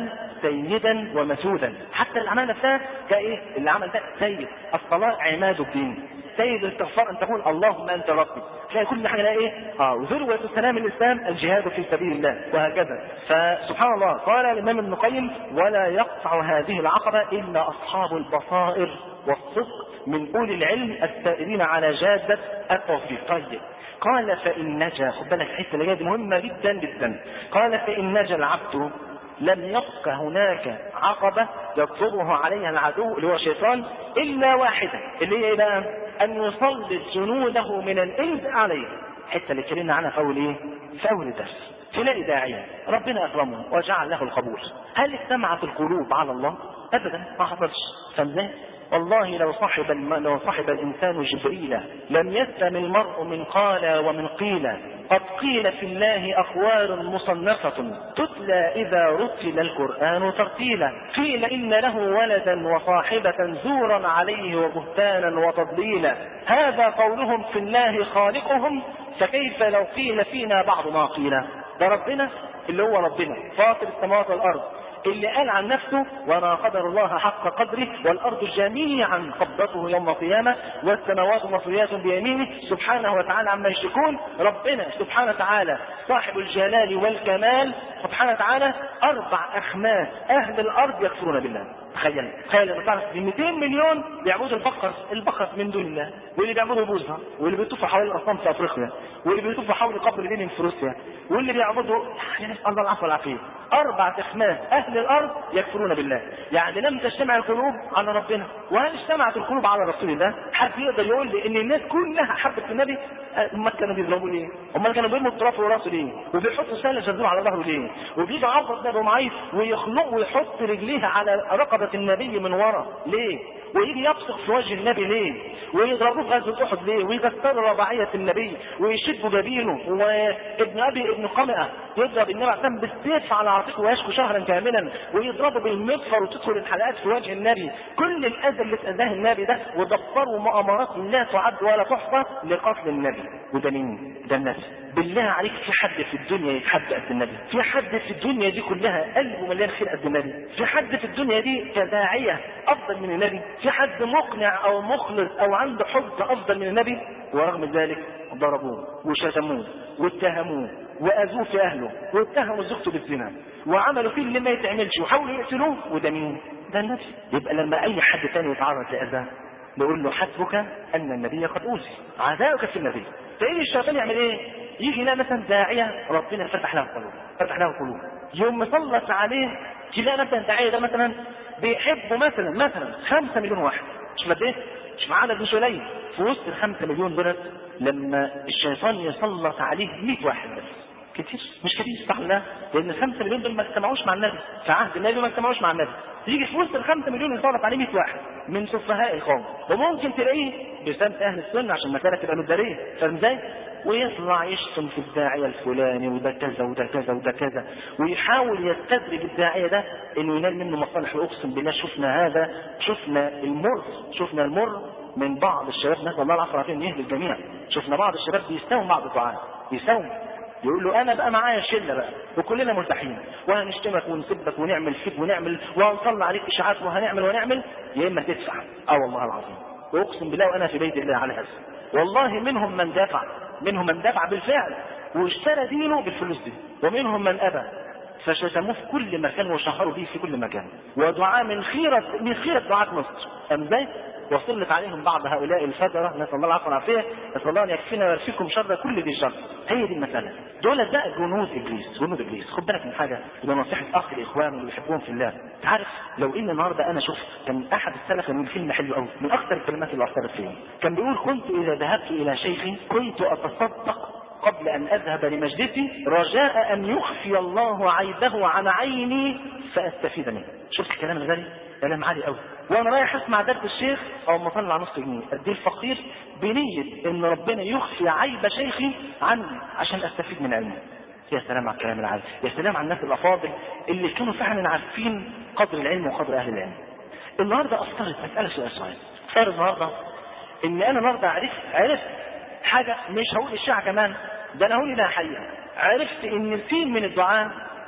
سيدا ومسودا. حتى الأعمال نفسها كإيه؟ العمل ده سيد. الصلاة عماد الدين. سيد الاستغفار أن تقول اللهم أنت ربي. تلاقي كل حاجة ايه؟ اه وذروة السلام الإسلام الجهاد في سبيل الله وهكذا. فسبحان الله قال الإمام ابن القيم ولا يقطع هذه العقبة إلا أصحاب البصائر والصدق من أولي العلم السائرين على جادة التوفيق. طيب قال فإن نجا، خد بالك الحته اللي جايه دي مهمه جدا جدا. قال فإن نجا العبد لم يبق هناك عقبه يطلبه عليها العدو اللي هو الشيطان الا واحده، اللي هي ايه بقى؟ ان يسلط جنوده من الانس عليه. الحته اللي اتكلمنا عنها في اول ايه؟ في اول درس. تلاقي داعيه ربنا اكرمه وجعل له القبول، هل اجتمعت القلوب على الله؟ ابدا، ما حصلش. فازاي؟ والله لو صحب الم... لو صحب الانسان جبريل لم يسلم المرء من قال ومن قيل. قد قيل في الله اقوال مصنفه تتلى اذا رتل القران ترتيلا. قيل ان له ولدا وصاحبه زورا عليه وبهتانا وتضليلا. هذا قولهم في الله خالقهم، فكيف لو قيل فينا بعض ما قيل. ده ربنا اللي هو ربنا فاطر السماوات والارض، اللي قال عن نفسه وما قدر الله حق قدره والارض جميعا قبضته يوم القيامه والسماوات مطويات بيمينه سبحانه وتعالى عما يشركون. ربنا سبحانه وتعالى صاحب الجلال والكمال سبحانه وتعالى اربع اخماس اهل الارض يكفرون بالله. تخيل تخيل ان تعرف مئتين مليون بيعبدوا البقر البقر من دون الله، واللي بيعبدوا بوزها، واللي بيطوفوا حوالين الاصنام في افريقيا، واللي بيطوفوا حول قبر لينين في روسيا، واللي بيعبدوا يعني نسال الله العفو والعافيه. اربع اخماس اهل الارض يكفرون بالله. يعني لم تجتمع القلوب على ربنا. وهل اجتمعت القلوب على رسول الله؟ حد يقدر يقول لي ان الناس كلها حبت النبي؟ امال كانوا بيضربوا ليه؟ امال كانوا بيرموا التراب في راسه ليه؟ وبيحطوا سله جزور على ظهره ليه؟ وبيجي عرض نبي معيط ويخنقه ويحط رجليه على رقبه النبي من ورا ليه؟ ويجي يبصق في وجه النبي ليه؟ ويضربوه في غزوه احد ليه؟ ويكسروا رباعيه النبي ويشدوا جبينه. وابن ابي ابن قمئه يضرب النبي عليه الصلاه بالسيف على عاتقه ويشكو شهرا كاملا، ويضربه بالمغفر وتدخل الحلقات في وجه النبي. كل الاذى اللي اتاذاه النبي ده ودبروا مؤامرات لا تعد ولا تحصى لقتل النبي. وده مين؟ ده النبي. بالله عليك في حد في الدنيا يتحدى قد النبي؟ في حد في الدنيا دي كلها قلبه مليان خير قد النبي؟ في حد في الدنيا دي كداعيه افضل من النبي؟ في حد مقنع او مخلص او عنده حب افضل من النبي؟ ورغم ذلك ضربوه وشتموه واتهموه واذوه في اهله واتهموا زوجته بالزنا وعملوا فيه اللي ما يتعملش وحاولوا يقتلوه. وده مين؟ ده النبي. يبقى لما اي حد تاني يتعرض لاذى نقول له حسبك ان النبي قد اوذي، عزاؤك في النبي. تلاقي الشيطان يعمل ايه؟ يجي هنا مثلا داعيه ربنا فتح له القلوب فتح له القلوب يوم مسلط عليه. تلاقي مثلا داعيه ده مثلا بيحبوا مثلا مثلا خمسة مليون واحد، مش مد ايه؟ مش عدد مش قليل. في وسط الخمسة مليون دول لما الشيطان يسلط عليه مئة واحد بس كتير؟ مش كتير صح ولا؟ لان الخمسة مليون دول ما اجتمعوش مع النبي في عهد النبي، ما اجتمعوش مع النبي. يجي في وسط الخمسة مليون يسلط عليه مئة واحد من سفهاء القوم، وممكن تلاقيه بسبب اهل السنه عشان المساله تبقى مداريه، فاهم ازاي؟ ويطلع يشتم في الداعيه الفلاني وده كذا وده كذا وده كذا، ويحاول يستدرج الداعيه ده انه ينال منه مصالح. واقسم بالله شفنا هذا، شفنا المر شفنا المر من بعض الشباب، نسال الله العفو والعافيه ان يهدي الجميع. شفنا بعض الشباب بيستوم بعض الدعاء يستوم يقول له انا بقى معايا شله بقى وكلنا مرتاحين وهنشتمك ونسبك ونعمل فيك ونعمل وهنطلع عليك اشاعات وهنعمل ونعمل يا اما تدفع. اه والله العظيم واقسم بالله وانا في بيت الله على هذا. والله منهم من دافع منهم من دفع بالفعل واشترى دينه بالفلوس دي، ومنهم من ابى فشتموه في كل مكان وشهروا به في كل مكان. ودعاء من خيرة من خيرة دعاة مصر. ازاي؟ وصلت عليهم بعض هؤلاء الفجرة، نسأل الله العفو والعافية، نسأل الله أن يكفينا ويكفيكم شر كل ذي شر. هي دي المسألة. دول بقى جنود إبليس، جنود إبليس. خد بالك من حاجة، يبقى نصيحة أخ الإخوان اللي بيحبون في الله. تعرف لو إن النهاردة أنا شفت كان أحد السلف من فيلم حلو قوي، من أكثر الكلمات اللي أثرت فيها، كان بيقول كنت إذا ذهبت إلى شيخي كنت أتصدق قبل أن أذهب لمجلسي رجاء أن يخفي الله عيبه عن عيني فأستفيد منه. شفت الكلام الغالي؟ كلام عالي قوي. وانا رايح اسمع درس الشيخ او مطلع نص جنيه اديه الفقير بنيه ان ربنا يخفي عيب شيخي عني عشان استفيد من علمه. يا سلام على الكلام العالي، يا سلام على الناس الافاضل اللي كانوا فعلا عارفين قدر العلم وقدر اهل العلم. النهارده افترض مساله سؤال صغير، افترض النهارده ان انا النهارده عرفت عرفت حاجه، مش هقول الشيعة كمان، ده انا هقول انها حقيقه. عرفت ان في من الدعاء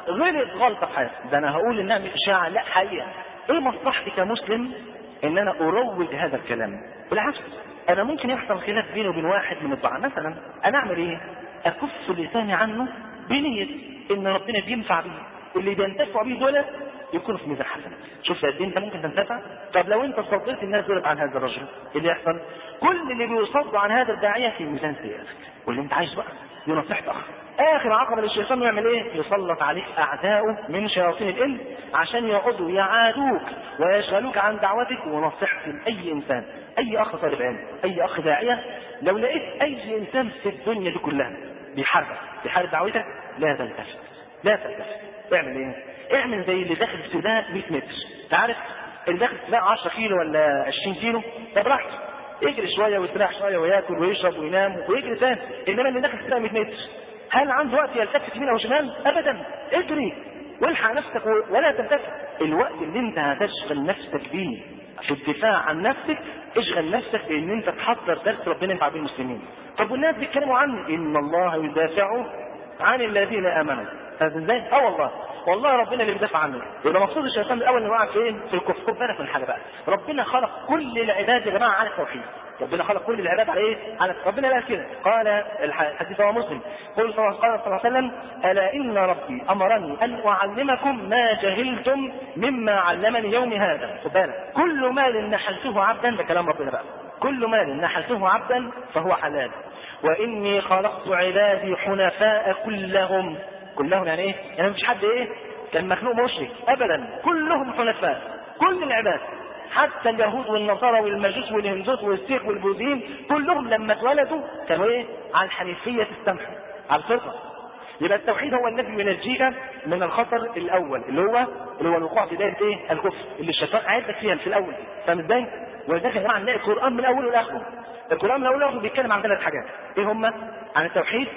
غلط غلطه في حياته، ده انا هقول انها مش اشاعه، لا حقيقه. ايه مصلحتي كمسلم ان انا اروج هذا الكلام؟ بالعكس، انا ممكن يحصل خلاف بيني وبين واحد من الضعاف مثلا، انا اعمل ايه؟ اكف لساني عنه بنيه ان ربنا بينفع بيه، اللي بينتفع بيه دول يكونوا في ميزان حسنات. شوف قد ايه انت ممكن تنتفع. طب لو انت صديت الناس دول عن هذا الرجل، اللي يحصل كل اللي بيصدوا عن هذا الداعيه في ميزان سيئاتك، واللي انت عايز بقى دي نصيحتك. اخر عقبه للشيطان يعمل ايه؟ يسلط عليك اعداؤه من شياطين الانس عشان يقعدوا يعادوك ويشغلوك عن دعوتك ونصيحتك لاي انسان، اي اخ طالب علم، اي اخ داعيه. لو لقيت اي انسان في الدنيا دي كلها بيحاربك بيحارب دعوتك، لا تلتفت، لا تلتفت. اعمل ايه؟ اعمل زي اللي داخل السباق مية متر. انت عارف اللي داخل السباق عشرة كيلو ولا عشرين كيلو، طب براحته يجري شويه ويستريح شويه وياكل ويشرب وينام ويجري تاني. انما اللي داخل السباق مية متر هل عنده وقت يلتفت يمين او شمال؟ ابدا. اجري والحق نفسك ولا تلتفت. الوقت اللي انت هتشغل نفسك بيه في الدفاع عن نفسك، اشغل نفسك بان انت تحضر درس ربنا ينفع بيه المسلمين. طب والناس بيتكلموا عنه ان الله يدافع عن الذين امنوا، فاهم ازاي؟ اه والله والله ربنا اللي بيدافع عنه. يبقى مقصود الشيطان الاول انه وقع فين؟ في الكفر. خد بالك من حاجه بقى، ربنا خلق كل العباد يا جماعه على التوحيد. ربنا خلق كل العباد على ايه؟ على ربنا قال كده، قال الحديث هو مسلم، قال صلى الله عليه وسلم: الا ان ربي امرني ان اعلمكم ما جهلتم مما علمني يومي هذا. خد بالك، كل مال نحلته عبدا، ده كلام ربنا بقى، كل مال نحلته عبدا فهو حلال، واني خلقت عبادي حنفاء كلهم. كلهم يعني ايه؟ يعني مفيش حد ايه كان مخلوق مشرك ابدا، كلهم حنفاء، كل العباد، حتى اليهود والنصارى والمجوس والهندوس والسيخ والبوذيين، كلهم لما اتولدوا كانوا ايه؟ على الحنيفيه السمحه، على الفطره. يبقى التوحيد هو الذي ينجيك من الخطر الاول اللي هو اللي هو الوقوع في دائره ايه؟ الكفر، اللي الشيطان قاعدك فيها في الاول. فاهم ازاي؟ ولذلك يا جماعه نلاقي القران من اوله لاخره، القران من اوله لاخره بيتكلم عن ثلاث حاجات، ايه هم؟ عن التوحيد،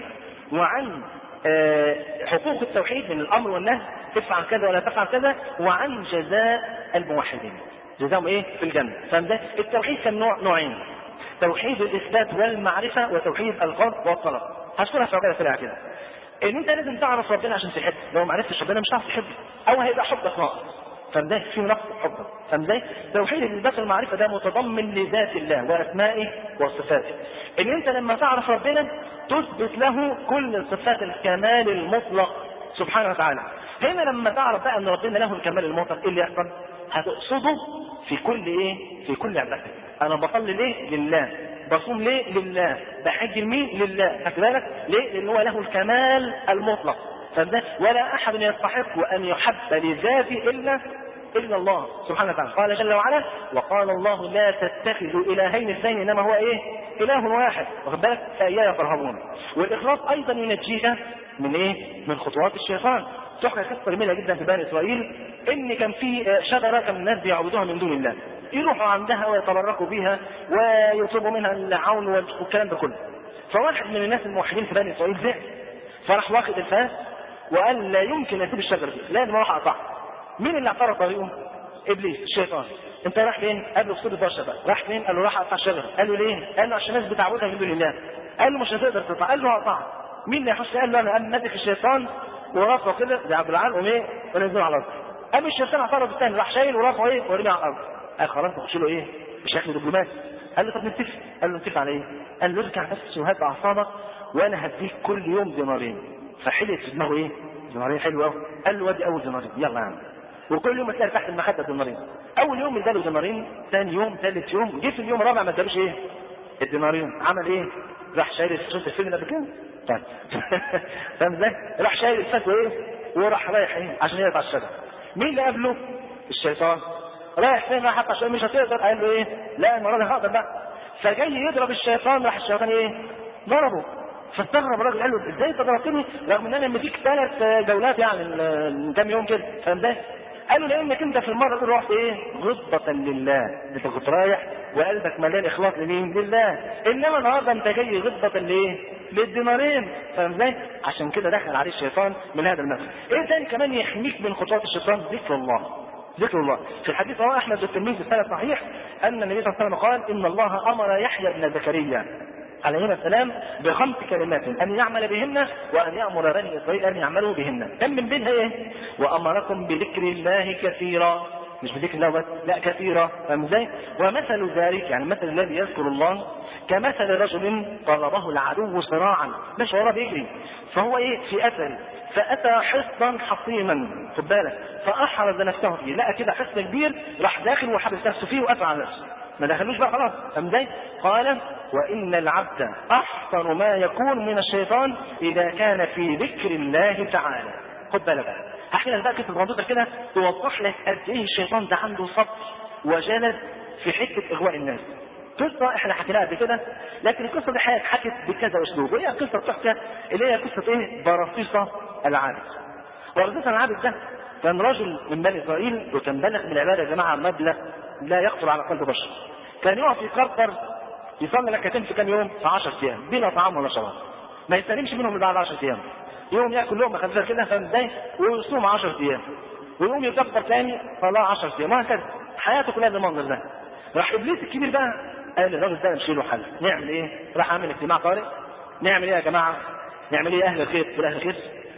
وعن آه حقوق التوحيد من الامر والنهي، تفعل كذا ولا تفعل كذا، وعن جزاء الموحدين، جزاهم ايه؟ في الجنه. فاهم ازاي؟ التوحيد كان نوع نوعين، توحيد الاثبات والمعرفه، وتوحيد القصد والطلب. هشكرها في عقيده سريعه كده. ان انت لازم تعرف ربنا عشان تحبه، لو ما عرفتش ربنا مش هتعرف تحبه، او هيبقى حبك ناقص. فده في نقص حبك. فده توحيد الاثبات والمعرفه، ده متضمن لذات الله واسمائه وصفاته. ان انت لما تعرف ربنا تثبت له كل صفات الكمال المطلق سبحانه وتعالى. هنا لما تعرف بقى ان ربنا له الكمال المطلق، ايه اللي يحصل؟ هتقصده في كل ايه؟ في كل عبادتك. انا بصلي ليه؟ لله. بصوم ليه؟ لله. بحج لمين؟ لله. خد بالك ليه؟ لان هو له الكمال المطلق. فده ولا احد يستحق ان يحب لذاته الا الا الله سبحانه وتعالى. قال جل وعلا: وقال الله لا تتخذوا الهين اثنين انما هو ايه؟ اله واحد. واخد بالك؟ فاياي فارهبون. والاخلاص ايضا ينجيك من ايه؟ من خطوات الشيطان. تحكى قصه جميله جدا في بني اسرائيل، ان كان في شجره كان الناس بيعبدوها من دون الله، يروحوا عندها ويتبركوا بها ويطلبوا منها العون والكلام ده كله. فواحد من الناس الموحدين في بني اسرائيل زعل، فراح واخد الفاس وقال لا يمكن اسيب الشجره دي، لازم اروح اقطعها. مين اللي اعترض طريقه؟ ابليس الشيطان. انت رايح فين؟ قال له اصطاد البشر بقى. راح فين؟ قال له راح اقطع الشجره. قال له ليه؟ قال له عشان الناس بتعبدها من دون الله. قال له مش هتقدر تقطع. قال له هقطعها. مين اللي يحس؟ قال له انا. قام ماسك الشيطان ورافعه كده زي عبد العال وايه؟ ونزله على الارض. قام الشيطان اعترض الثاني، راح شايل ورافعه ايه؟ ورميه على الارض. قال خلاص نخش له ايه؟ بشكل دبلوماسي. قال له طب نتفق. قال له نتفق على ايه؟ قال له ارجع بس وهات اعصابك وانا هديك كل يوم دينارين. فحلت في دماغه ايه؟ دينارين حلو قوي. قال له وادي اول دينارين يلا يا عم. وكل يوم تلاقي تحت المخده دينارين. اول يوم اداله دينارين، ثاني يوم، ثالث يوم، جه في اليوم الرابع ما ادالوش ايه؟ الدينارين. عمل ايه؟ راح شايل شفت الفيلم ده كده؟ طيب فاهم ازاي؟ راح شايل الفاس وايه؟ وراح رايح ايه؟ عشان يقطع الشجره. مين اللي قابله؟ الشيطان. رايح فين؟ راح حتى عشان مش هتقدر. قال له ايه؟ لا المره دي هقدر بقى. فجاي يضرب الشيطان، راح الشيطان ايه؟ ضربه. فاستغرب الراجل، قال له ازاي انت ضربتني رغم ان انا مديك ثلاث جولات يعني من كام يوم كده؟ فاهم ازاي؟ قال له لانك انت في المره دي رحت ايه؟ غضبة لله، انت كنت رايح وقلبك مليان اخلاص لمين؟ لله. انما النهارده انت جاي غضبة لايه؟ للدينارين. فاهم ازاي؟ عشان كده دخل عليه الشيطان من هذا المثل. ايه تاني كمان يحميك من خطوات الشيطان؟ ذكر الله. ذكر الله. في الحديث رواه احمد والترمذي في السند صحيح ان النبي صلى الله عليه وسلم قال: ان الله امر يحيى بن زكريا عليهما السلام بخمس كلمات ان يعمل بهن وان يامر بني اسرائيل ان يعملوا بهن. كم من بينها ايه؟ وامركم بذكر الله كثيرا، مش بذكر الله بس، لا كثيرا. فاهم ازاي؟ ومثل ذلك يعني مثل الذي يذكر الله كمثل رجل طلبه العدو صراعا، مش وراه بيجري، فهو ايه في اثر، فاتى حصنا حصينا، خد بالك، فاحرز نفسه فيه، لقى كده حصن كبير، راح داخل وحبس نفسه فيه وقفل على نفسه، ما دخلوش بقى خلاص. فاهم ازاي؟ قال وان العبد احسن ما يكون من الشيطان اذا كان في ذكر الله تعالى. خد بالك بقى، هحكي لك بقى كده الكمبيوتر كده توضح لك قد ايه الشيطان ده عنده صبر وجلد في حته اغواء الناس. قصه احنا حكيناها قبل كده، لكن القصه دي حكت بكذا اسلوب، وهي قصه بتحكي اللي هي قصه ايه؟ برصيصه العابد. برصيصه العابد ده كان رجل من بني اسرائيل، وكان بلغ من العباده يا جماعه مبلغ لا يخطر على قلب بشر. كان يقف يكرر يصلي ركعتين في كام يوم؟ في عشرة ايام بلا طعام ولا شراب، ما يستلمش منهم الا بعد عشرة ايام. يوم ياكل لقمه خفيفه كده، فاهم ازاي؟ ويصوم عشرة ايام، ويقوم يكبر ثاني صلاه عشرة ايام، وهكذا حياته كلها بالمنظر ده. راح ابليس الكبير بقى قال الراجل ده نشيله حل، نعمل ايه؟ راح عامل اجتماع طارئ، نعمل ايه يا جماعه؟ نعمل ايه اهل الخير؟ تقول اهل الخير؟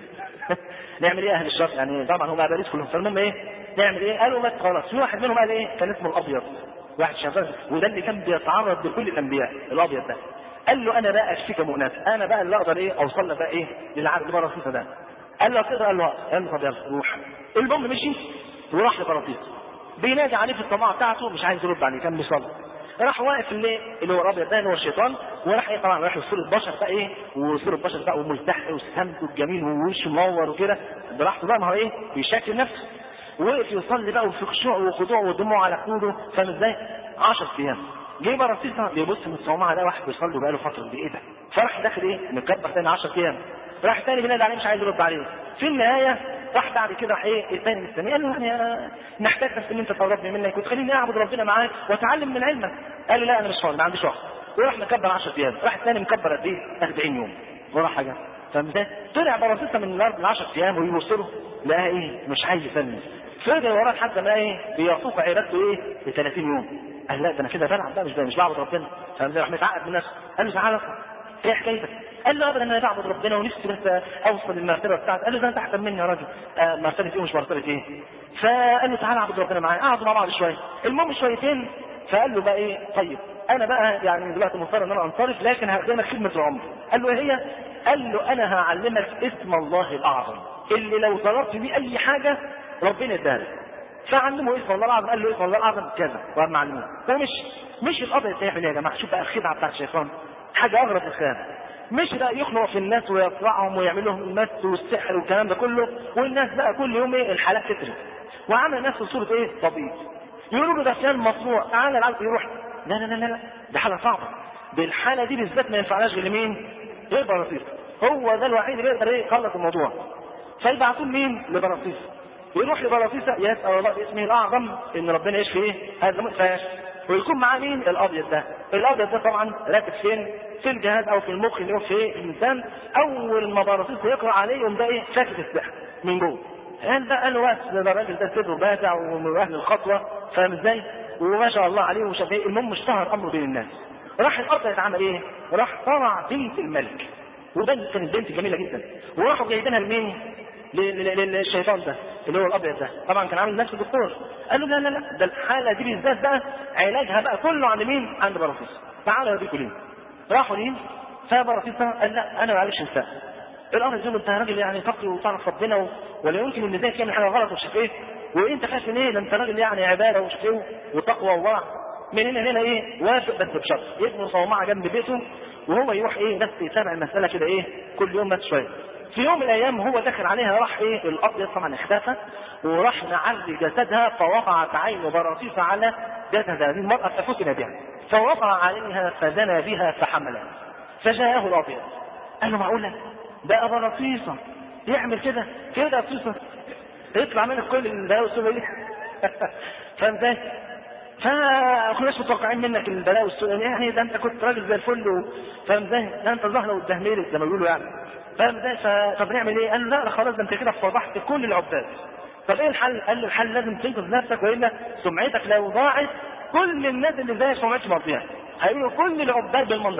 نعمل ايه اهل الشر؟ يعني طبعا هم ابليس كلهم، فالمهم ايه؟ نعمل ايه؟ قالوا بس خلاص. في واحد منهم قال ايه؟ كان اسمه الابيض، واحد شغال، وده اللي كان بيتعرض لكل الانبياء، الابيض ده. قال له انا بقى اشفيك مؤنث، انا بقى اللي اقدر ايه اوصل لك بقى ايه للعبد البرصيصه ده. قال له تقدر؟ قال له قال له طب يلا روح. المهم مشي وراح لبرصيصه، بينادي عليه في الطماعه بتاعته، مش عايز يرد عليه، كان بيصلي. راح واقف اللي اللي هو الابيض ده اللي هو الشيطان، وراح ايه طبعا راح لصوره بشر بقى ايه، وصوره بشر بقى وملتحي وسمته الجميل ووشه منور وكده، براحته بقى، ما هو ايه بيشكل نفسه. ووقف يصلي بقى وفي خشوع وخضوع ودموع على خدوده، فاهم ازاي؟ عشرة ايام. جه برصيصه بيبص من الصومعه ده واحد بيصلي بقى له فتره بايه ده؟ فراح داخل ايه مكبر ثاني عشرة ايام، راح تاني بينادي عليه مش عايز يرد عليه. في النهايه راح بعد كده راح ايه الثاني مستني، قال له يعني نحتاج بس ان انت تقربني منك وتخليني اعبد ربنا معاك واتعلم من علمك. قال له لا انا مش فاضي، ما عنديش وقت. وراح مكبر عشرة ايام، راح الثاني مكبر قد ايه؟ أربعين يوم ولا حاجه. فاهم ازاي؟ طلع برصيصه من الارض ل عشرة ايام ويبص له لقى ايه مش عايز يسلم، فرجع وراه لحد ما ايه بيفوق عبادته ايه ب ثلاثين يوم. قال لا ده انا كده بلعب بقى، مش مش بعبد ربنا. فاهم ازاي؟ راح متعقد من نفسه. قال له تعالى ايه حكايتك؟ قال له ابدا انا بعبد ربنا ونفسي بس اوصل للمرتبه بتاعتي. قال له ده انت احسن مني يا راجل. آه مرتبه ايه ومش مرتبه ايه؟ فقال له تعالى اعبد ربنا معايا. قعدوا مع بعض شويه، المهم شويتين، فقال له بقى ايه طيب انا بقى يعني دلوقتي مضطر ان انا انصرف، لكن هخدمك خدمه العمر. قال له ايه هي؟ قال له انا هعلمك اسم الله الاعظم اللي لو طلبت بيه اي حاجه ربنا يديها لك. فعلمه اسم الله الاعظم، قال له اسم الله الاعظم كذا وقام علمه. فمش مش القضيه تعمل يا جماعه، شوف بقى الخدعه بتاعت الشيطان حاجه اغرب الخيال. مش بقى يخنق في الناس ويطلعهم ويعمل لهم المس والسحر والكلام ده كله، والناس بقى كل يوم ايه الحالات تترك، وعمل نفسه صوره ايه طبيب، يقولوا له ده فلان مصنوع تعالى العالم يروح. لا لا لا لا ده حاله صعبه، بالحاله دي بالذات ما ينفعناش غير مين؟ غير برصيص، هو ده الوحيد اللي يقدر ايه يخلص الموضوع. فيبعثوا مين؟ لبرصيص. يروح لبرصيصة يسأل الله باسمه الأعظم إن ربنا يشفي إيه؟ هذا مؤفاش. ويكون معاه مين؟ الأبيض ده. الأبيض ده طبعا راكب فين؟ في الجهاز أو في المخ اللي هو في إيه؟ الإنسان. أول ما برصيصة يقرأ عليه يقوم ده إيه؟ شاكك السحر من جوه. قال ده قال له بس ده الراجل ده سره باتع ومن أهل الخطوة، فاهم إزاي؟ وما شاء الله عليه وشاف إيه؟ المهم اشتهر أمره بين الناس. راح الأرض يتعمل إيه؟ راح طلع بنت الملك. وده كانت بنت جميلة جدا. وراحوا جايبينها لمين؟ للشيطان ده اللي هو الابيض ده. طبعا كان عامل نفسه دكتور. قال له لا لا لا ده الحاله دي بالذات بقى علاجها بقى كله عند مين؟ عند برصيص. تعالوا اوريكم ليه. راحوا ليه؟ فبرصيص قال لا انا معلش انسان. الامر زي ما انت راجل يعني تقي وتعرف ربنا ولا يمكن ان ازاي تعمل حاجه غلط ومش ايه، وانت خايف من ايه؟ ده انت راجل يعني عباده ومش ايه وتقوى وورع. من هنا هنا ايه؟ وافق بس بشرط يبنوا صومعه جنب بيته وهو يروح ايه بس يتابع المساله كده ايه كل يوم بس شويه. في يوم من الايام هو داخل عليها راح ايه الابيض طبعا اختفى وراح نعري جسدها فوقعت عين برصيص على جسد هذه المراه ففتن بها فوقع عليها فزنى بها فحملها. فجاءه الابيض قال له معقوله ده برصيصه يعمل كده كده برصيصه يطلع منك كل البلاوي السوداء دي فاهم ازاي؟ فكناش متوقعين منك البلاوي السوداء يعني ده انت كنت راجل زي الفل فاهم ازاي؟ ده انت زهره والدهميرك زي ما بيقولوا يعني فاهم ازاي؟ طب نعمل ايه؟ قال له لا خلاص ده انت كده فضحت كل العباد. طب ايه الحل؟ قال له الحل لازم تنقذ نفسك والا سمعتك لو ضاعت كل الناس اللي زيك سمعتش مرضيها هيقولوا كل العباد بالمنظر ده.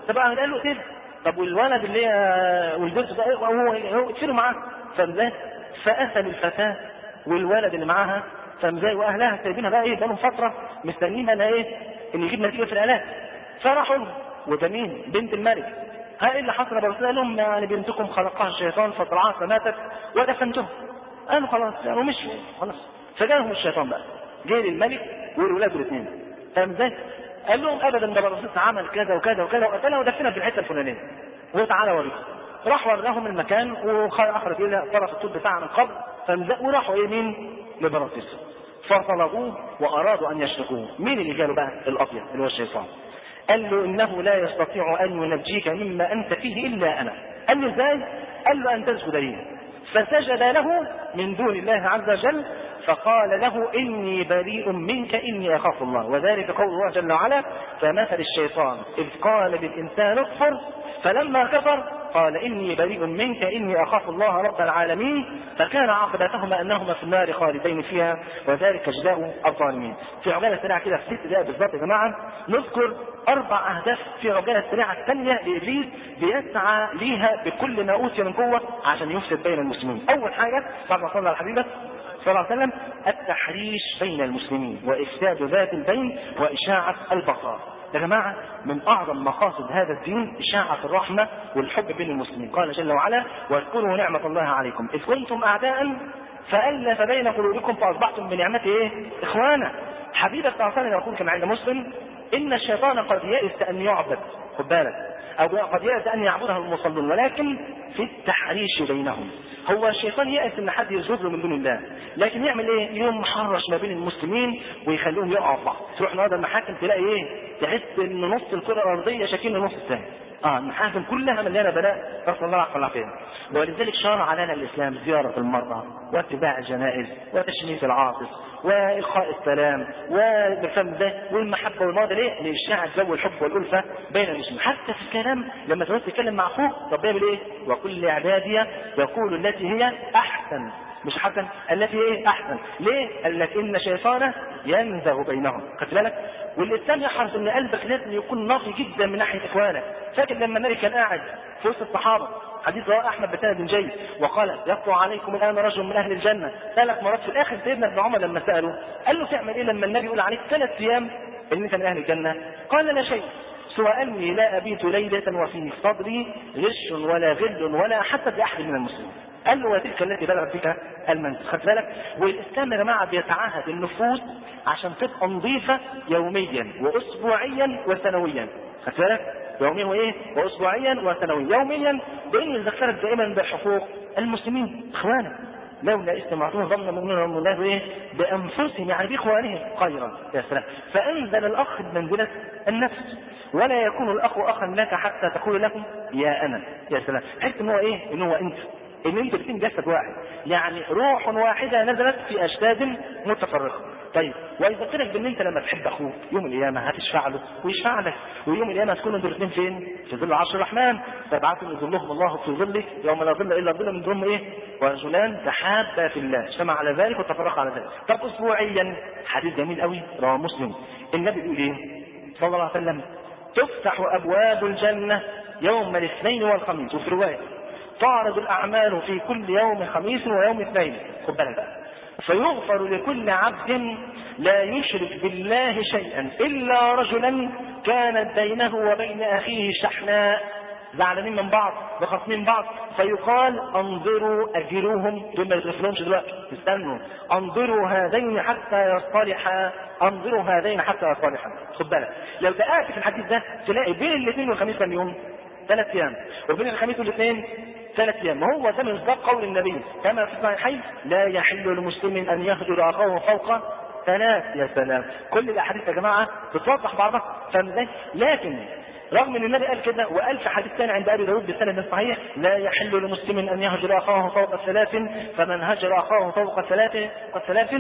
طب قال له اقتله. طب والولد اللي هي ولدته ده هو هو اقتلوا معاه. فازاي؟ فقتل الفتاه والولد اللي معاها. فازاي؟ واهلها سايبينها بقى ايه بقالهم فتره مستنيين انا ايه ان يجيب نتيجه في العلاج. فراحوا لهم وده مين؟ بنت الملك. ها ايه اللي حصل؟ الرسول قال لهم يعني بنتكم خلقها الشيطان فطلعها فماتت ودفنتها. قالوا خلاص يعني ومشوا خلاص. فجاءهم الشيطان بقى جاي للملك والولاد الاثنين. فاهم ازاي؟ قال لهم ابدا ده الرسول عمل كذا وكذا وكذا وقتلها ودفنها في الحته الفلانيه وتعالى وريهم. راح وراهم المكان واخرج الى طرف الطول بتاعه من قبل. وراحوا ايه مين؟ لبراطيس. فطلبوه وارادوا ان يشركوه. مين اللي جاله بقى؟ الابيض اللي هو الشيطان. قال له انه لا يستطيع ان ينجيك مما انت فيه الا انا. قال له ازاي؟ قال له ان تسجد لي. فسجد له من دون الله عز وجل. فقال له اني بريء منك اني اخاف الله. وذلك قول الله جل وعلا فمثل الشيطان اذ قال للانسان اكفر فلما كفر قال اني بريء منك اني اخاف الله رب العالمين. فكان عاقبتهما انهما في النار خالدين فيها وذلك جزاء الظالمين. في عجاله سريعه كده في ست دقائق بالظبط يا جماعه نذكر اربع اهداف في عجاله سريعه الثانيه لابليس بيسعى ليها بكل ما اوتي من قوه عشان يفسد بين المسلمين. اول حاجه بعد ما صلى على حبيبه صلى الله عليه وسلم التحريش بين المسلمين وافساد ذات البين واشاعه البغضاء. يا جماعه من اعظم مقاصد هذا الدين اشاعه الرحمه والحب بين المسلمين. قال جل وعلا واذكروا نعمه الله عليكم اذ كنتم اعداء فالف بين قلوبكم فاصبحتم بنعمته ايه؟ اخوانا. حبيبه صلى الله عليه وسلم يقول كما عند مسلم ان الشيطان قد يئس ان يعبد. خد بالك او قد يئس ان يعبده المصلون ولكن في التحريش بينهم. هو الشيطان يئس ان حد يسجد له من دون الله لكن يعمل ايه؟ يوم محرش ما بين المسلمين ويخليهم يقعوا في بعض. تروح النهارده المحاكم تلاقي ايه؟ تحس ان نص الكره الارضيه شاكين النص الثاني. اه المحاكم كلها مليانه بلاء نسال الله العافيه. ولذلك شرع علينا الاسلام زياره المرضى واتباع الجنائز وتشميت العاطس والقاء السلام والفهم ده والمحبه والموده. ليه؟ لاشاعه جو الحب والالفه بين المسلمين. حتى في الكلام لما تروح تتكلم مع اخوك طب بيعمل ايه؟ وكل عبادي يقول التي هي احسن مش حسن التي ايه احسن. ليه؟ قال لك ان شيطانه ينزغ بينهم. خدت بالك؟ والاسلام يحرص ان قلبك لازم يكون نقي جدا من ناحيه اخوانك. فاكر لما النبي كان قاعد في وسط الصحابه حديث رواه احمد بن جيد وقال يطلع عليكم الان رجل من اهل الجنه ثلاث مرات. في الاخر سيدنا ابن عمر لما ساله قال له تعمل ايه لما النبي يقول عليك ثلاث ايام ان انت من اهل الجنه؟ قال لا شيء سوى اني لا ابيت ليله وفي صدري غش ولا غل ولا حتى باحد من المسلمين. قال له وتلك التي بلغت بك المنزل. خدت بالك؟ والاسلام يا جماعه بيتعهد النفوس عشان تبقى نظيفه يوميا واسبوعيا وسنويا. خدت بالك؟ يوميا وايه؟ واسبوعيا وسنويا. يوميا بانه يذكرك دائما بحقوق المسلمين اخوانا. لولا استمعتون ظن المؤمنون الله ايه؟ بانفسهم يعني باخوانهم خيرا. يا سلام. فانزل الاخ بمنزله النفس ولا يكون الاخ اخا لك حتى تقول لكم يا انا. يا سلام. حس ان هو ايه؟ ان هو انت ان انتوا الاثنين جسد واحد يعني روح واحده نزلت في اجساد متفرقه. طيب ويذكرك بان انت لما تحب اخوك يوم القيامه هتشفع له ويشفع لك ويوم القيامه هتكونوا انتوا الاثنين فين؟ في ظل عرش الرحمن. سبعه يظلهم الله في ظله يوم لا ظل الا ظل من ظلهم ايه؟ ورجلان تحابا في الله اجتمع على ذلك وتفرقا على ذلك. طب اسبوعيا حديث جميل قوي رواه مسلم. النبي بيقول ايه صلى الله عليه وسلم؟ تفتح ابواب الجنه يوم الاثنين والخميس. وفي روايه تعرض الأعمال في كل يوم خميس ويوم اثنين. خد بالك بقى. فيغفر لكل عبد لا يشرك بالله شيئا إلا رجلا كانت بينه وبين أخيه شحناء زعلانين من بعض وخاصمين بعض فيقال انظروا اجروهم دول ما يتغفلهمش دلوقتي استنوا انظروا هذين حتى يصطلحا انظروا هذين حتى يصطلحا. خد بالك لو دققت في الحديث ده تلاقي بين الاثنين والخميس كم يوم؟ ثلاث ايام. وبين الخميس والاثنين ثلاث ايام. ما هو ده من مصداق قول النبي كما في الصحيحين لا يحل لمسلم ان يهجر اخاه فوق ثلاث. يا سلام. كل الاحاديث يا جماعه بتوضح بعضها. فاهم ازاي؟ لكن رغم ان النبي قال كده وقال في حديث ثاني عند ابي داود بسند صحيح لا يحل لمسلم ان يهجر اخاه فوق ثلاث فمن هجر اخاه فوق ثلاث ثلاث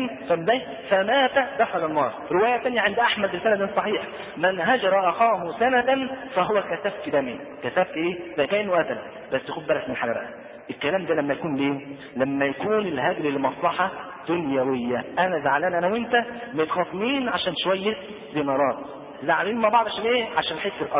فمات دخل النار. روايه ثانيه عند احمد بسند صحيح من هجر اخاه سنه فهو كسفك دمه. كسفك ايه؟ ده كانه قتل. بس خد بالك من حاجه بقى. الكلام ده لما يكون ليه؟ لما يكون الهجر لمصلحه دنيويه. انا زعلان انا وانت متخاصمين عشان شويه دينارات زعلانين مع بعض عشان ايه؟ عشان حته الارض.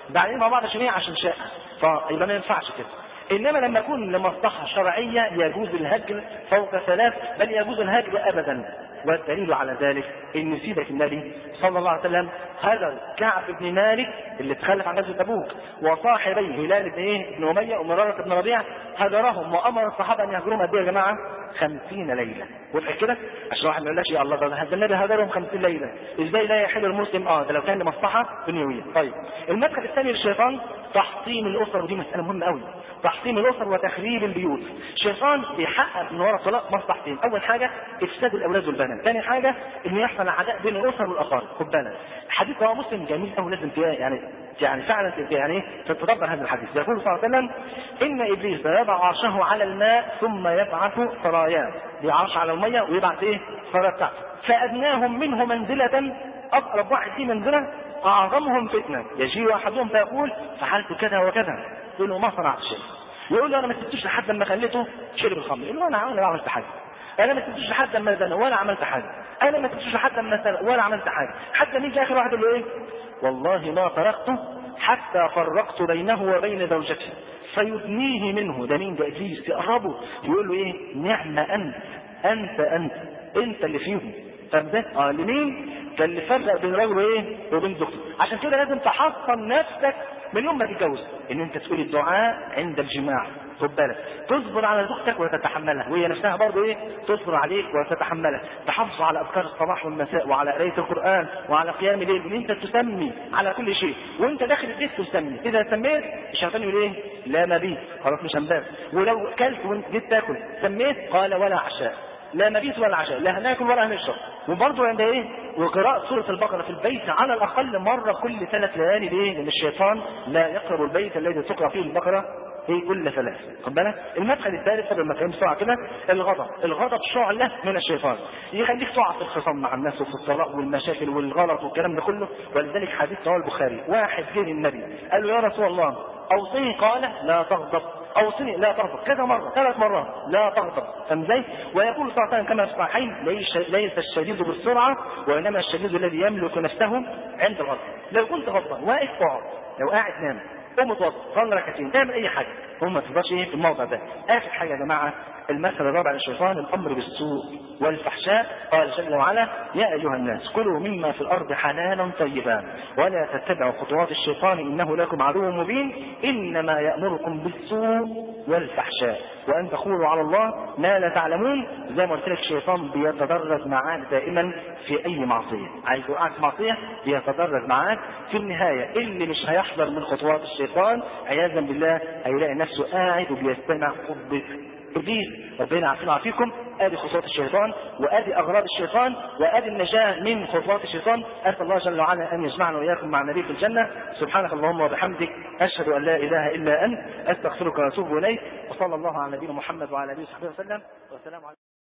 بعدين مع بعض عشان ايه؟ عشان شقه، فيبقى ما ينفعش كده. انما لما يكون لمصلحه شرعيه يجوز الهجر فوق ثلاث، بل يجوز الهجر ابدا. والدليل على ذلك ان سيدة النبي صلى الله عليه وسلم هذا كعب بن مالك اللي تخلف عن غزوة تبوك وصاحبيه هلال بن ايه بن اميه ومرارة بن ربيعه هجرهم وامر الصحابه ان يهجرهم قد ايه يا جماعه؟ خمسين ليله. وضحك كده عشان واحد ما يقولش يا الله ده النبي هجرهم خمسين ليله، ازاي لا يحل المسلم؟ اه ده لو كان لمصلحه دنيويه. طيب المدخل الثاني للشيطان تحطيم الاسر، ودي مساله مهمه قوي. تحطيم الاسر وتخريب البيوت. الشيطان بيحقق من وراء الطلاق مصلحتين، اول حاجه افساد الاولاد والبنات، ثاني حاجه انه يحصل عداء بين الاسر والاقارب. خد بالك حديث رواه مسلم جميل قوي، لازم يعني يعني فعلا يعني تتدبر هذا الحديث. يقول صلى الله عليه وسلم ان ابليس يضع عرشه على الماء ثم يبعث سراياه، يعرش على الميه ويبعث ايه؟ سرايا بتاعته، فادناهم منه منزله، اقرب واحد فيه منزله اعظمهم فتنه، يجيء احدهم فيقول فعلت كذا وكذا، يقول له ما صنعت شيء، يقول له انا ما سبتوش لحد لما خليته شرب الخمر، يقول له انا ما عملت حاجه، انا ما سبتوش لحد لما زنى ولا عملت حاجه، انا ما سبتوش لحد لما سرق ولا عملت حاجه، حتى نيجي اخر واحد يقول له ايه؟ والله ما تركته حتى فرقت بينه وبين زوجته فيدنيه منه. ده مين؟ ده ابليس يقربه يقول له ايه؟ نعم انت انت انت انت اللي فيهم. طب ده اه لمين؟ ده اللي فرق بين رجل ايه وبين زوجته. عشان كده لازم تحصن نفسك من يوم ما تتجوز ان انت تقول الدعاء عند الجماع. خد بالك تصبر على زوجتك وتتحملها، وهي نفسها برضه ايه؟ تصبر عليك وتتحملها. تحافظوا على اذكار الصباح والمساء وعلى قرايه القران وعلى قيام الليل، ان انت تسمي على كل شيء، وانت داخل البيت تسمي. اذا سميت الشيطان يقول ايه؟ لا مبيت، خلاص مش هنبات. ولو اكلت وانت جيت تاكل سميت قال ولا عشاء، لا مبيت ولا عشاء، لا هناكل ولا هنشرب. وبرضه عند ايه؟ وقراءة سورة البقرة في البيت على الأقل مرة كل ثلاث ليالي. ليه؟ لأن الشيطان لا يقرب البيت الذي تقرأ فيه البقرة في كل ثلاث. خد بالك؟ المدخل الثالث قبل ما كان بسرعة كده الغضب. الغضب شعلة من الشيطان يخليك تقع في الخصام مع الناس وفي الطلاق والمشاكل والغلط والكلام ده كله. ولذلك حديث رواه البخاري، واحد جه النبي قال له يا رسول الله أوصني، قال لا تغضب، أوصني لا تغضب كذا مرة، ثلاث مرات لا تغضب. فاهم ازاي؟ ويقول صلى الله عليه وسلم كما في الصحيحين ليس, ليس الشديد بالسرعة وإنما الشديد الذي يملك نفسه عند الغضب. لو كنت غضبان واقف اقعد، لو قاعد نام، قوم اتوضى، صلي ركعتين، تعمل أي حاجة، هم ما تفضلش ايه في الموضع ده. آخر حاجة يا جماعة المثل الرابع للشيطان الأمر بالسوء والفحشاء. قال جل وعلا يا أيها الناس كلوا مما في الأرض حلالا طيبا ولا تتبعوا خطوات الشيطان إنه لكم عدو مبين إنما يأمركم بالسوء والفحشاء وأن تقولوا على الله ما لا تعلمون. زي ما قلت لك الشيطان بيتدرج معاك دائما في أي معصية، عايز يوقعك في معصية بيتدرج معاك. في النهاية اللي مش هيحذر من خطوات الشيطان عياذا بالله هيلاقي نفسه قاعد وبيستمع خطبة إبليس. ربنا يعافينا ويعافيكم. ادي خطوات الشيطان وادي اغراض الشيطان وادي النجاة من خطوات الشيطان. اسال الله جل وعلا ان يجمعنا واياكم مع النبي في الجنة. سبحانك اللهم وبحمدك اشهد ان لا اله الا انت استغفرك واتوب اليك. وصلى الله على نبينا محمد وعلى اله وصحبه وسلم. والسلام عليكم.